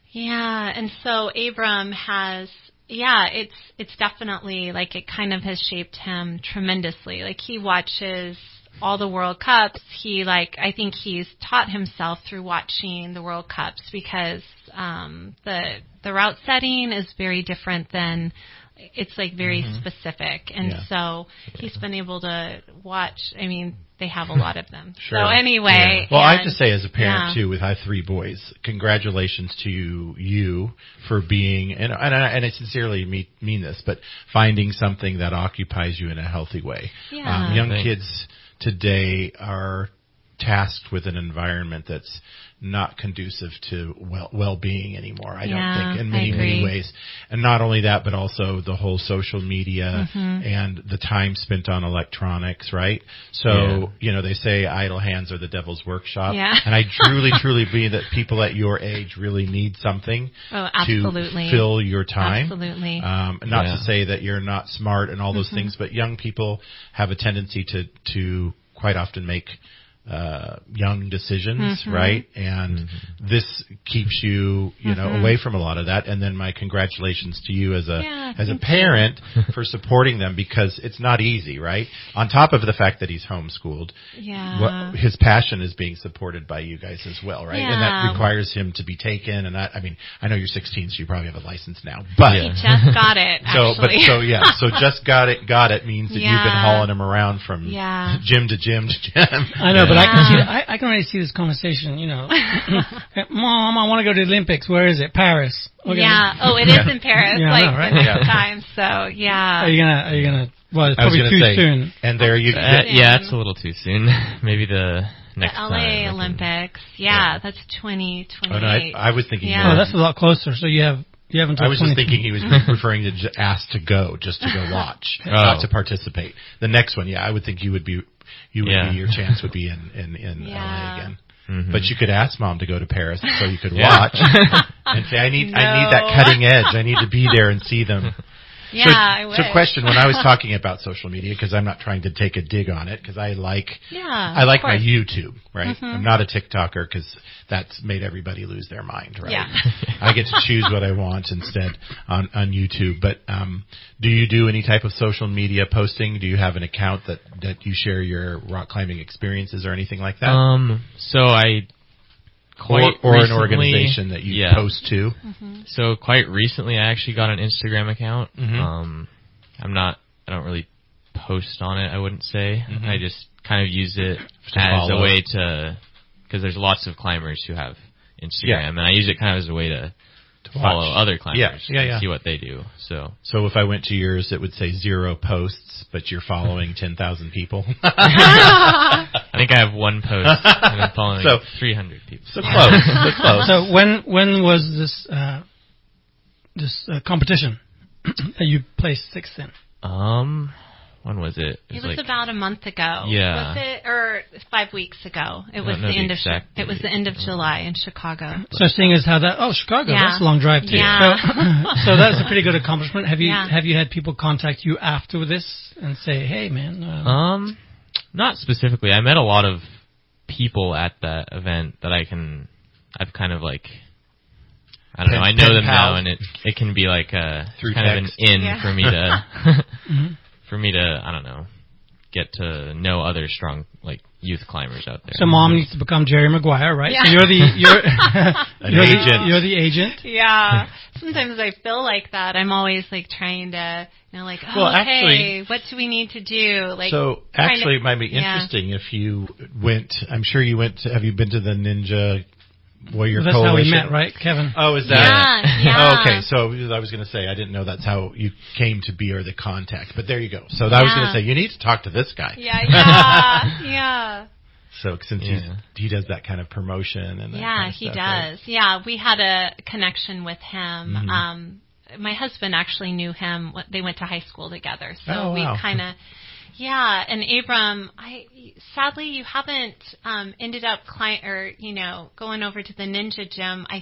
Yeah, and so Abram has, yeah, it's it's definitely like it kind of has shaped him tremendously. Like he watches all the World Cups. He like I think he's taught himself through watching the World Cups because um, the the route setting is very different than. It's like very mm-hmm. specific, and yeah. so he's been able to watch. I mean, they have a lot of them. Sure. So anyway, yeah. well, and, I have to say, as a parent yeah. too, with I have three boys, congratulations to you, you for being, and and I, and I sincerely mean, mean this, but finding something that occupies you in a healthy way. Yeah. Um, young kids today are tasked with an environment that's not conducive to well well-being anymore, I yeah, don't think, in many, many ways. And not only that, but also the whole social media mm-hmm. and the time spent on electronics, right? So, yeah. you know, they say idle hands are the devil's workshop. Yeah. And I truly, truly believe that people at your age really need something oh, absolutely. to fill your time. Absolutely. Um, not yeah. to say that you're not smart and all those mm-hmm. things, but young people have a tendency to, to quite often make Uh, young decisions, mm-hmm. right? And mm-hmm. this keeps you, you know, mm-hmm. away from a lot of that. And then my congratulations to you as a yeah, as a parent for supporting them, because it's not easy, right? On top of the fact that he's homeschooled, yeah. what, his passion is being supported by you guys as well, right? Yeah. And that requires him to be taken. And I, I mean, I know you're sixteen, so you probably have a license now, but he just got it. so, but actually. so yeah, so just got it, got it means that yeah. you've been hauling him around from yeah. gym to gym to gym. I know, yeah. but I can see, I, I can already see this conversation, you know. Mom, I want to go to the Olympics. Where is it? Paris. Okay. Yeah. Oh, it is in Paris. Yeah, like I know, right? the Yeah. next time. So yeah. Are you gonna? Are you gonna? Well, it's I was probably gonna too say, soon. And there you Uh, go. yeah, it's a little too soon. Maybe the next the L A time. Olympics. Yeah, yeah, that's twenty twenty-eight. Oh, no, I, I was thinking. Yeah. More, Oh, that's a lot closer. So you have you have until. I was just thinking he was referring to j- ask to go, just to go watch, oh. not to participate. The next one, yeah, I would think you would be. You would yeah. be, your chance would be in, in, in yeah. L A again. Mm-hmm. But you could ask Mom to go to Paris so you could yeah. watch and say, I need, no. I need that cutting edge. I need to be there and see them. Yeah, so, I wish. So question, when I was talking about social media, because I'm not trying to take a dig on it, because I like, yeah, I like my YouTube, right? Mm-hmm. I'm not a TikToker because that's made everybody lose their mind, right? Yeah. I get to choose what I want instead on, on YouTube. But, um, do you do any type of social media posting? Do you have an account that, that you share your rock climbing experiences or anything like that? Um, so I, Quite or, or an recently, organization that you yeah. post to. Mm-hmm. So quite recently, I actually got an Instagram account. Mm-hmm. Um, I'm not, I don't really post on it, I wouldn't say. Mm-hmm. I just kind of use it to as follow. a way to, because there's lots of climbers who have Instagram, yeah. and I use it kind of as a way to, to follow watch. other climbers yeah. Yeah, yeah. and see what they do. So, so if I went to yours, it would say zero posts, but you're following ten thousand people. I think I have one post, and I'm following so, three hundred people. So close, so close. So when when was this uh, this uh, competition that you placed sixth in? Um, when was it? It was, like, about a month ago. Yeah. Was it, or five weeks ago? It I was don't know the the end of exact it was the end of July in Chicago. So seeing as how that oh Chicago Yeah. that's a long drive too. Yeah. So, so that's a pretty good accomplishment. Have you Yeah. have you had people contact you after this and say, hey man? Uh, Um, not specifically. I met a lot of people at that event that I can, I've kind of like, I don't Pen, know, I know pen them pals. now, and it it can be like a Through kind text. of an in Yeah. for me to, mm-hmm. for me to, I don't know, get to know other strong like youth climbers out there. So mom needs to become Jerry Maguire, right? Yeah. So you're the you're An you're agent. The, you're the agent. Yeah. Sometimes I feel like that. I'm always like trying to, you know, like, oh, Well, okay, actually- what do we need to do? Like, So trying actually, to- it might be yeah. interesting if you went. I'm sure you went. To, have you been to the Ninja Warrior Well, that's how we Coalition? met, right, Kevin? Oh, is that? Yeah, yeah. Oh, okay, so I was going to say I didn't know that's how you came to be or the contact, but there you go. So I was going Yeah. to say you need to talk to this guy. Yeah, yeah, yeah. So since Yeah. he's, he does that kind of promotion and that Yeah, kind of he stuff, does. right? Yeah, we had a connection with him. Mhm. Um, my husband actually knew him. They went to high school together, so Oh, we wow. kind of. Yeah, and Abram, I sadly you haven't um, ended up client or you know going over to the Ninja Gym. I think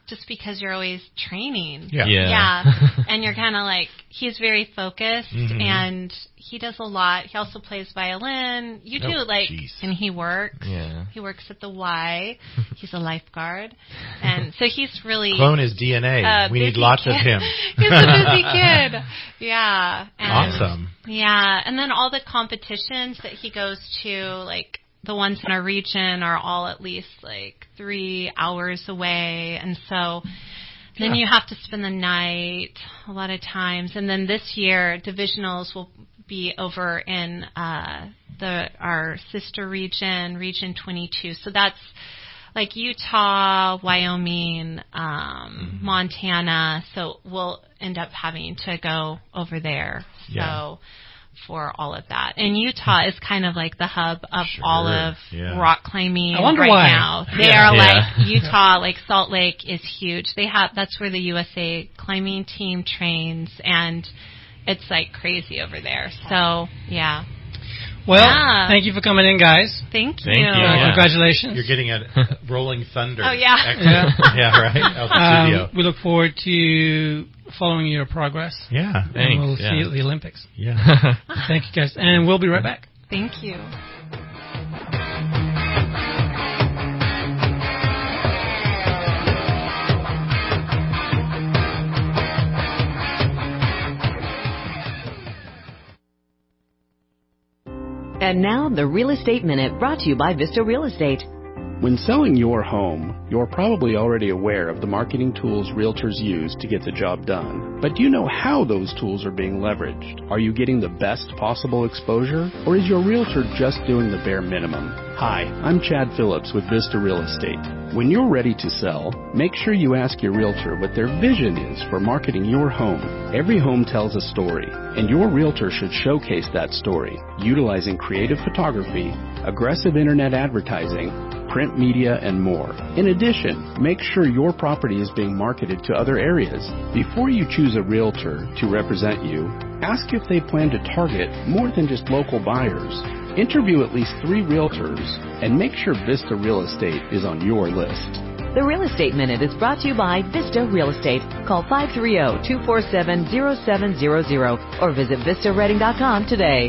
just because you're always training. Yeah. Yeah. Yeah. And you're kind of like, he's very focused Mhm. and he does a lot. He also plays violin. You do, Oh, like, geez. and he works. Yeah. He works at the Y. He's a lifeguard. And so he's really... Clone his D N A. a We need busy lots kid. of him. He's a busy kid. Yeah. And, Awesome. Yeah. And then all the competitions that he goes to, like, the ones in our region are all at least like three hours away. And so then Yeah. you have to spend the night a lot of times. And then this year, divisionals will be over in uh, the our sister region, Region twenty-two. So that's like Utah, Wyoming, um, Mm-hmm. Montana. So we'll end up having to go over there. So. Yeah. For all of that. And Utah is kind of like the hub of Sure, all of yeah. rock climbing I wonder right why. now. They Yeah. are Yeah. like Utah, like Salt Lake is huge. They have that's where the U S A climbing team trains, and it's like crazy over there. So yeah. Well, Yeah. thank you for coming in, guys. Thank you. Thank you. Uh, Yeah. Congratulations. You're getting a Rolling Thunder. Oh, yeah. Excellent. yeah, right? Out the studio. Um, we look forward to following your progress. Yeah. And Thanks, we'll yeah. see you at the Olympics. Yeah. Thank you, guys. And we'll be right back. Thank you. And now, the Real Estate Minute, brought to you by Vista Real Estate. When selling your home, you're probably already aware of the marketing tools realtors use to get the job done. But do you know how those tools are being leveraged? Are you getting the best possible exposure? Or is your realtor just doing the bare minimum? Hi, I'm Chad Phillips with Vista Real Estate. When you're ready to sell, make sure you ask your realtor what their vision is for marketing your home. Every home tells a story, and your realtor should showcase that story, utilizing creative photography, aggressive internet advertising, print media, and more. In addition, make sure your property is being marketed to other areas. Before you choose a realtor to represent you, ask if they plan to target more than just local buyers. Interview at least three realtors and make sure Vista Real Estate is on your list. The Real Estate Minute is brought to you by Vista Real Estate. Call five three zero, two four seven, zero seven zero zero or visit vista redding dot com today.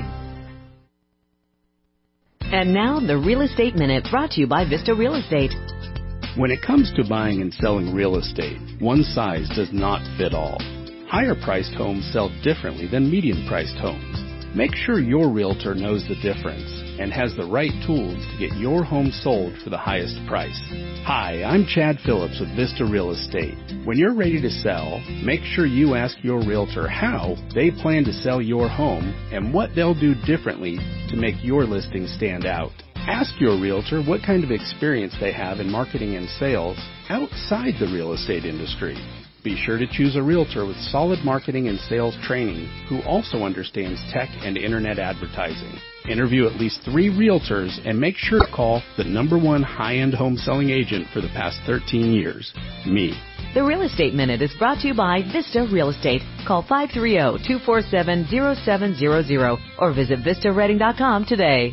And now, the Real Estate Minute, brought to you by Vista Real Estate. When it comes to buying and selling real estate, one size does not fit all. Higher-priced homes sell differently than medium-priced homes. Make sure your realtor knows the difference and has the right tools to get your home sold for the highest price. Hi, I'm Chad Phillips with Vista Real Estate. When you're ready to sell, make sure you ask your realtor how they plan to sell your home and what they'll do differently to make your listing stand out. Ask your realtor what kind of experience they have in marketing and sales outside the real estate industry. Be sure to choose a realtor with solid marketing and sales training who also understands tech and internet advertising. Interview at least three realtors and make sure to call the number one high-end home selling agent for the past thirteen years, me. The Real Estate Minute is brought to you by Vista Real Estate. Call five three zero, two four seven, zero seven zero zero or visit vista redding dot com today.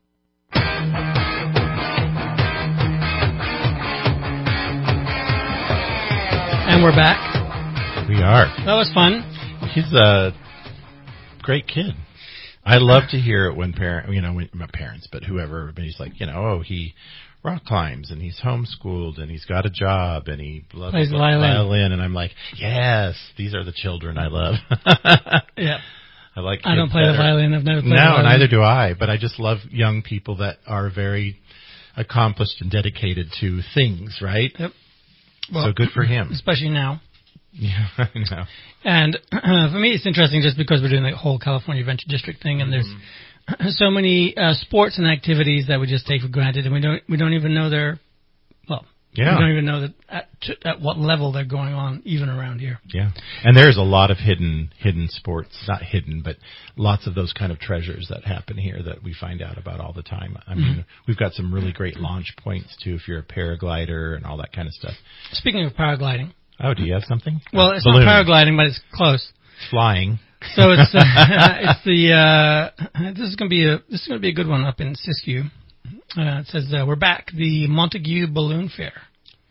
And we're back. We are. That was fun. He's a great kid. I love to hear it when parent, you know, when, my parents, but whoever, everybody's like, you know, oh, he rock climbs and he's homeschooled and he's got a job and he loves Plays the violin. violin. And I'm like, yes, these are the children I love. Yeah. I like. I don't kids play that the are- violin. I've never played the No, violin. neither do I. But I just love young people that are very accomplished and dedicated to things, right? Yep. So good for him. Especially now. Yeah, I know. And uh, for me, it's interesting just because we're doing the whole California Venture District thing, and there's so many uh, sports and activities that we just take for granted, and we don't we don't even know they're well, Yeah. we don't even know that at, to, at what level they're going on, even around here. Yeah, and there's a lot of hidden hidden sports, not hidden, but lots of those kind of treasures that happen here that we find out about all the time. I mean, Mm-hmm. we've got some really great launch points too, if you're a paraglider and all that kind of stuff. Speaking of paragliding, Oh, do you have something? well, it's Balloon. not paragliding, but it's close. Flying. So it's uh, it's the uh, this is gonna be a this is gonna be a good one up in Siskiyou. Uh, it says uh, we're back, the Montague Balloon Fair.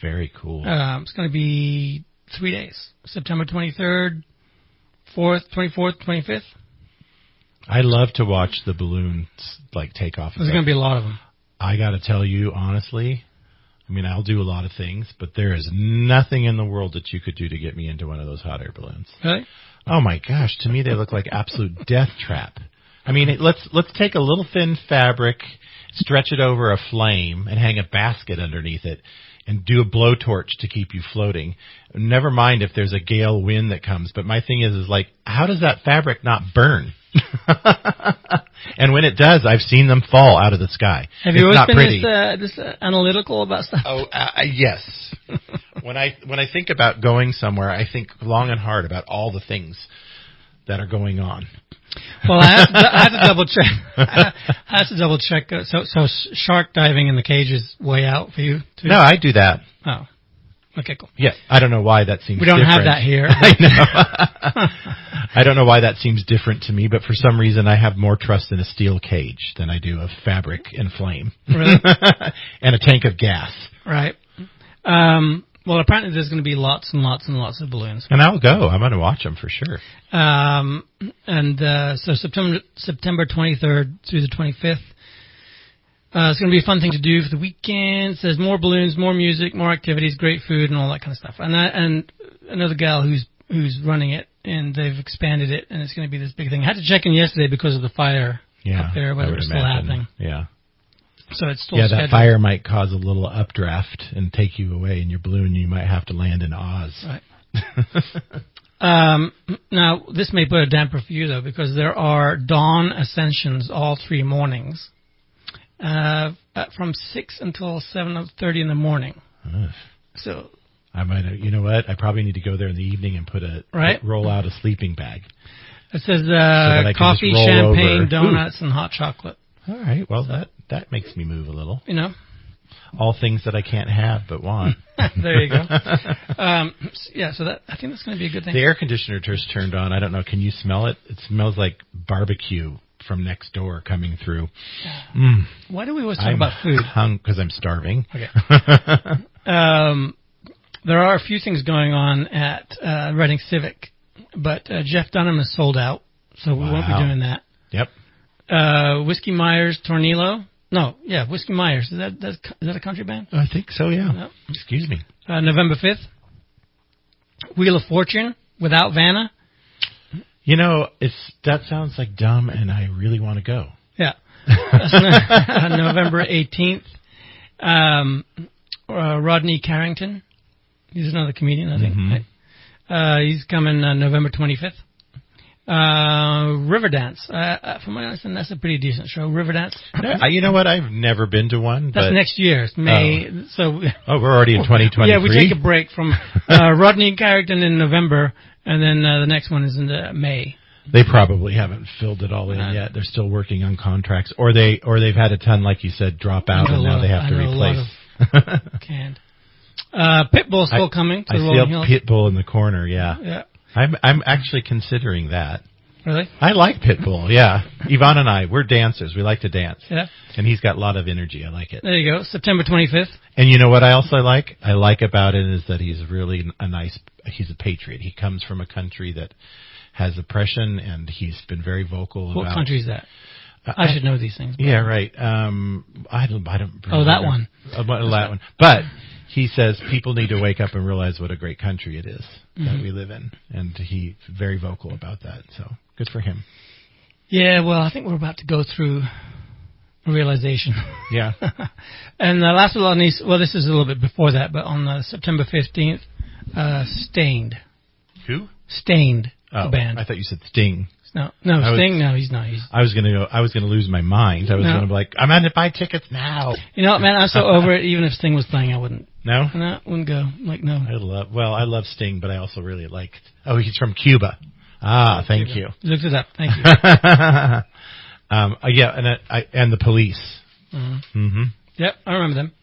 Very cool. Um, it's going to be three days: September twenty-third, fourth, twenty-fourth, twenty-fifth. I love to watch the balloons like take off. There's going to be a lot of them. I got to tell you honestly. I mean, I'll do a lot of things, but there is nothing in the world that you could do to get me into one of those hot air balloons. Really? Oh my gosh! To me, they look like absolute death trap. I mean, it, let's let's take a little thin fabric, stretch it over a flame, and hang a basket underneath it, and do a blowtorch to keep you floating. Never mind if there's a gale wind that comes. But my thing is, is like, how does that fabric not burn? And when it does, I've seen them fall out of the sky. Have it's you always not been pretty. this, uh, this uh, analytical about stuff? Oh, uh, yes. when I when I think about going somewhere, I think long and hard about all the things that are going on. Well, I have to, I have to double check. I have to double check. Uh, so, so shark diving in the cage is way out for you too? No, I do that. Oh, okay, cool. Yeah, I don't know why that seems. We don't different. have that here. I know. I don't know why that seems different to me, but for some reason I have more trust in a steel cage than I do of fabric and flame. Really? And a tank of gas. Right. Um, well, apparently there's going to be lots and lots and lots of balloons. And I'll go. I'm going to watch them for sure. Um, and uh, so September September twenty-third through the twenty-fifth. Uh, it's going to be a fun thing to do for the weekend. It says more balloons, more music, more activities, great food, and all that kind of stuff. And I, and another gal who's who's running it, and they've expanded it, and it's going to be this big thing. I had to check in yesterday because of the fire yeah, up there, whether it's still imagine. happening. Yeah. So it's still yeah, scheduled. that fire might cause a little updraft and take you away in your balloon. You might have to land in Oz. Right. um, now, this may put a damper for you, though, because there are dawn ascensions all three mornings. Uh, from six until seven thirty in the morning. Ugh. So I might, you know what? I probably need to go there in the evening and put a right? roll out a sleeping bag. It says uh, so coffee, champagne, over. donuts, Ooh. and hot chocolate. All right. Well, that that makes me move a little. You know, all things that I can't have but want. There you go. um, yeah. So that I think that's going to be a good thing. The air conditioner just turned on. I don't know. Can you smell it? It smells like barbecue from next door coming through. Mm. Why do we always talk I'm about food? Hung because I'm starving. Okay. um, there are a few things going on at uh, Reading Civic, but uh, Jeff Dunham is sold out, so we wow. won't be doing that. Yep. Uh, Whiskey Myers Tornillo. No, yeah, Whiskey Myers. Is that that's, is that a country band? I think so. Yeah. No. Excuse me. Uh, November fifth. Wheel of Fortune without Vanna. You know, it's that sounds like dumb, and I really want to go. Yeah. November eighteenth. Um, uh, Rodney Carrington. He's another comedian, I think. Mm-hmm. Uh, he's coming uh, November twenty-fifth. Uh, Riverdance. Uh, uh, from what I understand, that's a pretty decent show. Riverdance. Uh, you know what? I've never been to one. That's but next year. It's May. Oh. So. Oh, we're already in twenty twenty-three. Yeah, we take a break from uh, Rodney Carrington in November, and then uh, the next one is in the May. They probably haven't filled it all in uh, yet. They're still working on contracts, or they or they've had a ton, like you said, drop out, and now they have I to know replace. A lot of canned. Uh, Pitbull's still I, coming to I the see Rolling a Hills. Pitbull in the corner. Yeah, yeah. I'm I'm actually considering that. Really? I like Pitbull. Yeah, Yvonne and I, we're dancers. We like to dance. Yeah. And he's got a lot of energy. I like it. There you go. September twenty-fifth. And you know what I also like? I like about it is that he's really a nice. He's a patriot. He comes from a country that has oppression, and he's been very vocal what about. What country is that? Uh, I should know these things. Yeah, right. Um, I don't. I don't. Oh, that one. Uh, that right. one. But he says people need to wake up and realize what a great country it is mm-hmm. that we live in, and he's very vocal about that. So good for him. Yeah. Well, I think we're about to go through a realization. Yeah. And uh, last but not least, well, this is a little bit before that, but on uh, September fifteenth, uh, Stained. Who? Stained. Oh, band. I thought you said Sting. No, no, I Sting. Was, no, he's not. He's. I was gonna go. I was gonna lose my mind. I was no. gonna be like, I'm going to buy tickets now. You know what, man? I'm so over it. Even if Sting was playing, I wouldn't. No, no, wouldn't go. Like no. I love. Well, I love Sting, but I also really liked. Oh, he's from Cuba. Ah, thank you. you. Looked it up. Thank you. um, uh, yeah, and uh, I and the Police. Mm-hmm. Mm-hmm. Yep, I remember them.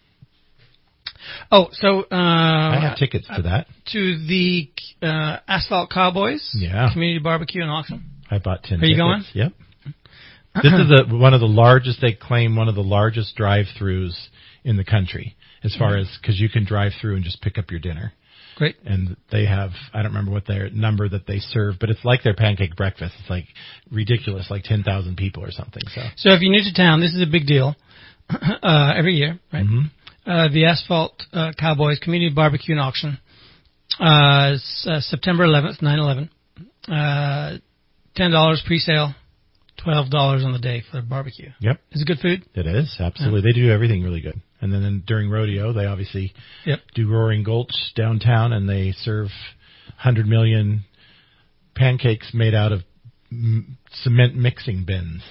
Oh, so uh, I have tickets to that. To the uh, Asphalt Cowboys, yeah, community barbecue and auction. I bought ten. Are you tickets. going? Yep. This is a, one of the largest. They claim one of the largest drive-throughs in the country, as far as, because you can drive through and just pick up your dinner. Great. And they have, I don't remember what their number that they serve, but it's like their pancake breakfast. It's like ridiculous, like ten thousand people or something. So, so if you're new to town, this is a big deal uh, every year, right? Mm-hmm. Uh, the Asphalt uh, Cowboys Community Barbecue and Auction. Uh, it's, uh, September eleventh, nine eleven. Uh, ten dollars pre-sale, twelve dollars on the day for the barbecue. Yep. Is it good food? It is, absolutely. Yeah. They do everything really good. And then, then during rodeo, they obviously yep. do Roaring Gulch downtown, and they serve one hundred million pancakes made out of m- cement mixing bins.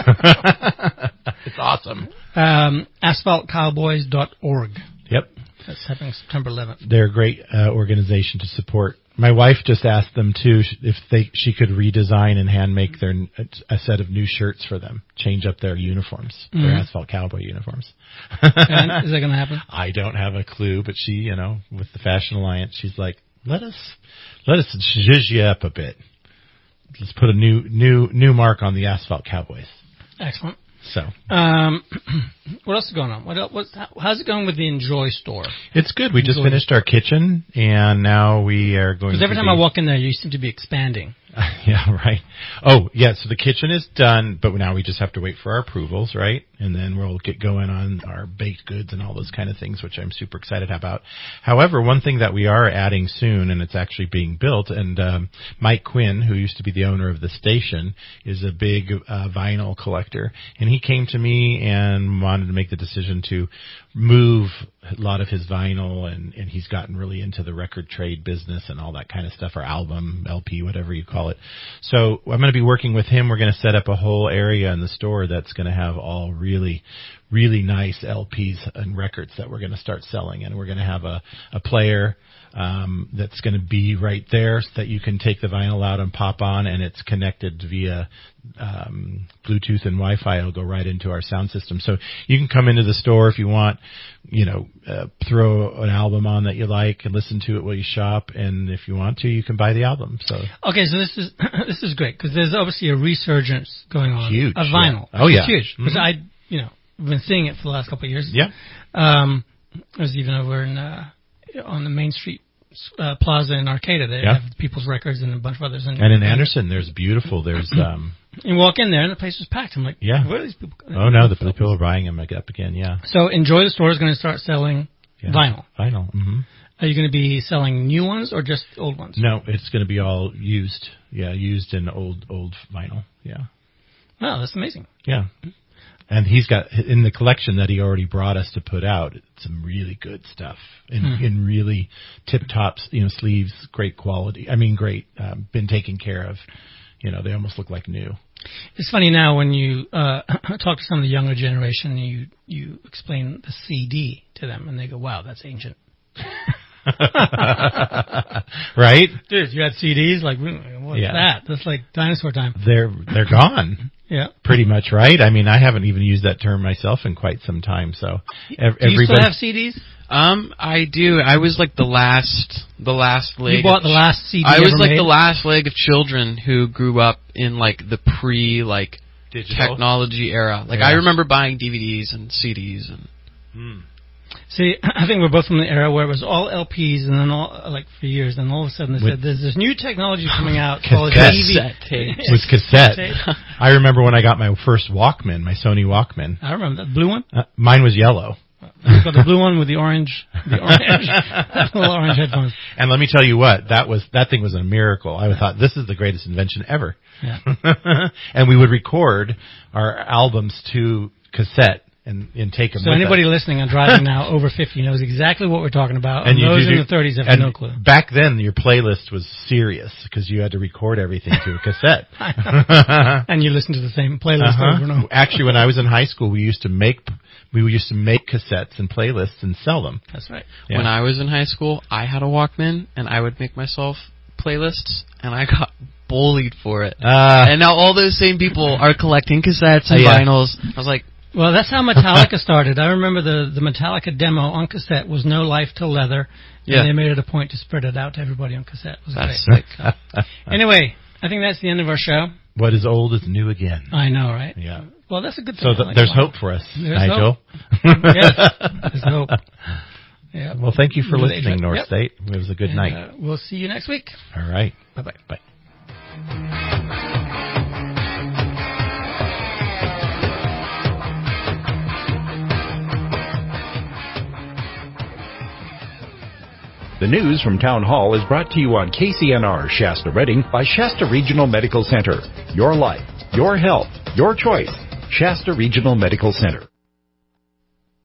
It's awesome. Um, asphalt cowboys dot org. Yep. That's happening September eleventh. They're a great uh, organization to support. My wife just asked them too if they she could redesign and hand make their a set of new shirts for them, change up their uniforms, mm-hmm. their Asphalt Cowboy uniforms. And is that going to happen? I don't have a clue, but she, you know, with the Fashion Alliance, she's like, let us let us zhuzh you up a bit. Let's put a new new new mark on the Asphalt Cowboys. Excellent. So, um, what else is going on? What else, what's, how's it going with the Enjoy store? It's good. We Enjoy. just finished our kitchen, and now we are going. Because every to time be, I walk in there, you seem to be expanding. Yeah, right. Oh, yeah. So the kitchen is done, but now we just have to wait for our approvals, right? And then we'll get going on our baked goods and all those kind of things, which I'm super excited about. However, one thing that we are adding soon, and it's actually being built, and um, Mike Quinn, who used to be the owner of the station, is a big uh, vinyl collector, and he came to me and wanted to make the decision to move a lot of his vinyl, and, and he's gotten really into the record trade business and all that kind of stuff, or album, L P, whatever you call it. So I'm going to be working with him. We're going to set up a whole area in the store that's going to have all really, really nice L Ps and records that we're going to start selling. And we're going to have a, a player um, that's going to be right there so that you can take the vinyl out and pop on, and it's connected via um, Bluetooth and Wi-Fi. It'll go right into our sound system. So you can come into the store if you want, you know, uh, throw an album on that you like and listen to it while you shop. And if you want to, you can buy the album. So okay, so this is this is great because there's obviously a resurgence going on huge, of vinyl. Yeah. Oh yeah, it's huge. Because mm-hmm. I, you know, I've been seeing it for the last couple of years. Yeah. Um, I was even over in uh, on the Main Street uh, Plaza in Arcata. They yeah. have People's Records and a bunch of others. And, and in Anderson, there's beautiful. There's um. You walk in there and the place was packed. I'm like, yeah. Where are these people? Oh no, the people are buying them up again. Yeah. So Enjoy the Store is going to start selling yeah. vinyl. Vinyl. Mm-hmm. Are you going to be selling new ones or just old ones? No, it's going to be all used. Yeah, used in old old vinyl. Yeah. Wow, that's amazing. Yeah. And he's got, in the collection that he already brought us to put out, some really good stuff in, hmm. in really tip-top, you know, sleeves, great quality. I mean, great, um, been taken care of. You know, they almost look like new. It's funny now when you uh, talk to some of the younger generation, you you explain the C D to them, and they go, wow, that's ancient. Right? Dude, you had C Ds? Like, what's yeah. that? That's like dinosaur time. They're they're gone. Yeah. Pretty much, right? I mean, I haven't even used that term myself in quite some time, so. Ev- do you still have C Ds? Um, I do. I was like the last, the last leg. You bought the last C D I was ever like made? the last leg of children who grew up in like the pre, like, digital technology era. Like, yeah. I remember buying D V Ds and C Ds and. Hmm. See, I think we're both from the era where it was all L Ps, and then all, like, for years, then all of a sudden they With said, there's this new technology coming out called cassette D V D. tapes. With cassette. I remember when I got my first Walkman, my Sony Walkman. I remember that blue one. Uh, mine was yellow. You got the blue one with the orange, the orange, little orange headphones. And let me tell you what, that was that thing was a miracle. I thought this is the greatest invention ever. Yeah. And we would record our albums to cassette and, and take them. So with anybody us. listening and driving now over fifty knows exactly what we're talking about. And, and those do, in the thirties have and no clue. Back then, your playlist was serious because you had to record everything to a cassette. And you listen to the same playlist uh-huh. over and over. Actually, when I was in high school, we used to make we used to make cassettes and playlists and sell them. That's right. Yeah. When I was in high school, I had a Walkman, and I would make myself playlists, and I got bullied for it. Uh, and now all those same people are collecting cassettes and uh, yeah. vinyls. I was like, well, that's how Metallica started. I remember the, the Metallica demo on cassette was No Life Till Leather, and yeah. they made it a point to spread it out to everybody on cassette. It was that's great. sick. Anyway, I think that's the end of our show. What is old is new again. I know, right? Yeah. Well, that's a good thing. So th- like there's that. hope for us, There's Nigel. Hope. Yes, there's hope. Yeah. Well, thank you for New listening, age. North Yep. State. It was a good And, night. Uh, we'll see you next week. All right. Bye-bye. Bye. The news from Town Hall is brought to you on K C N R Shasta Redding by Shasta Regional Medical Center. Your life, your health, your choice. Shasta Regional Medical Center.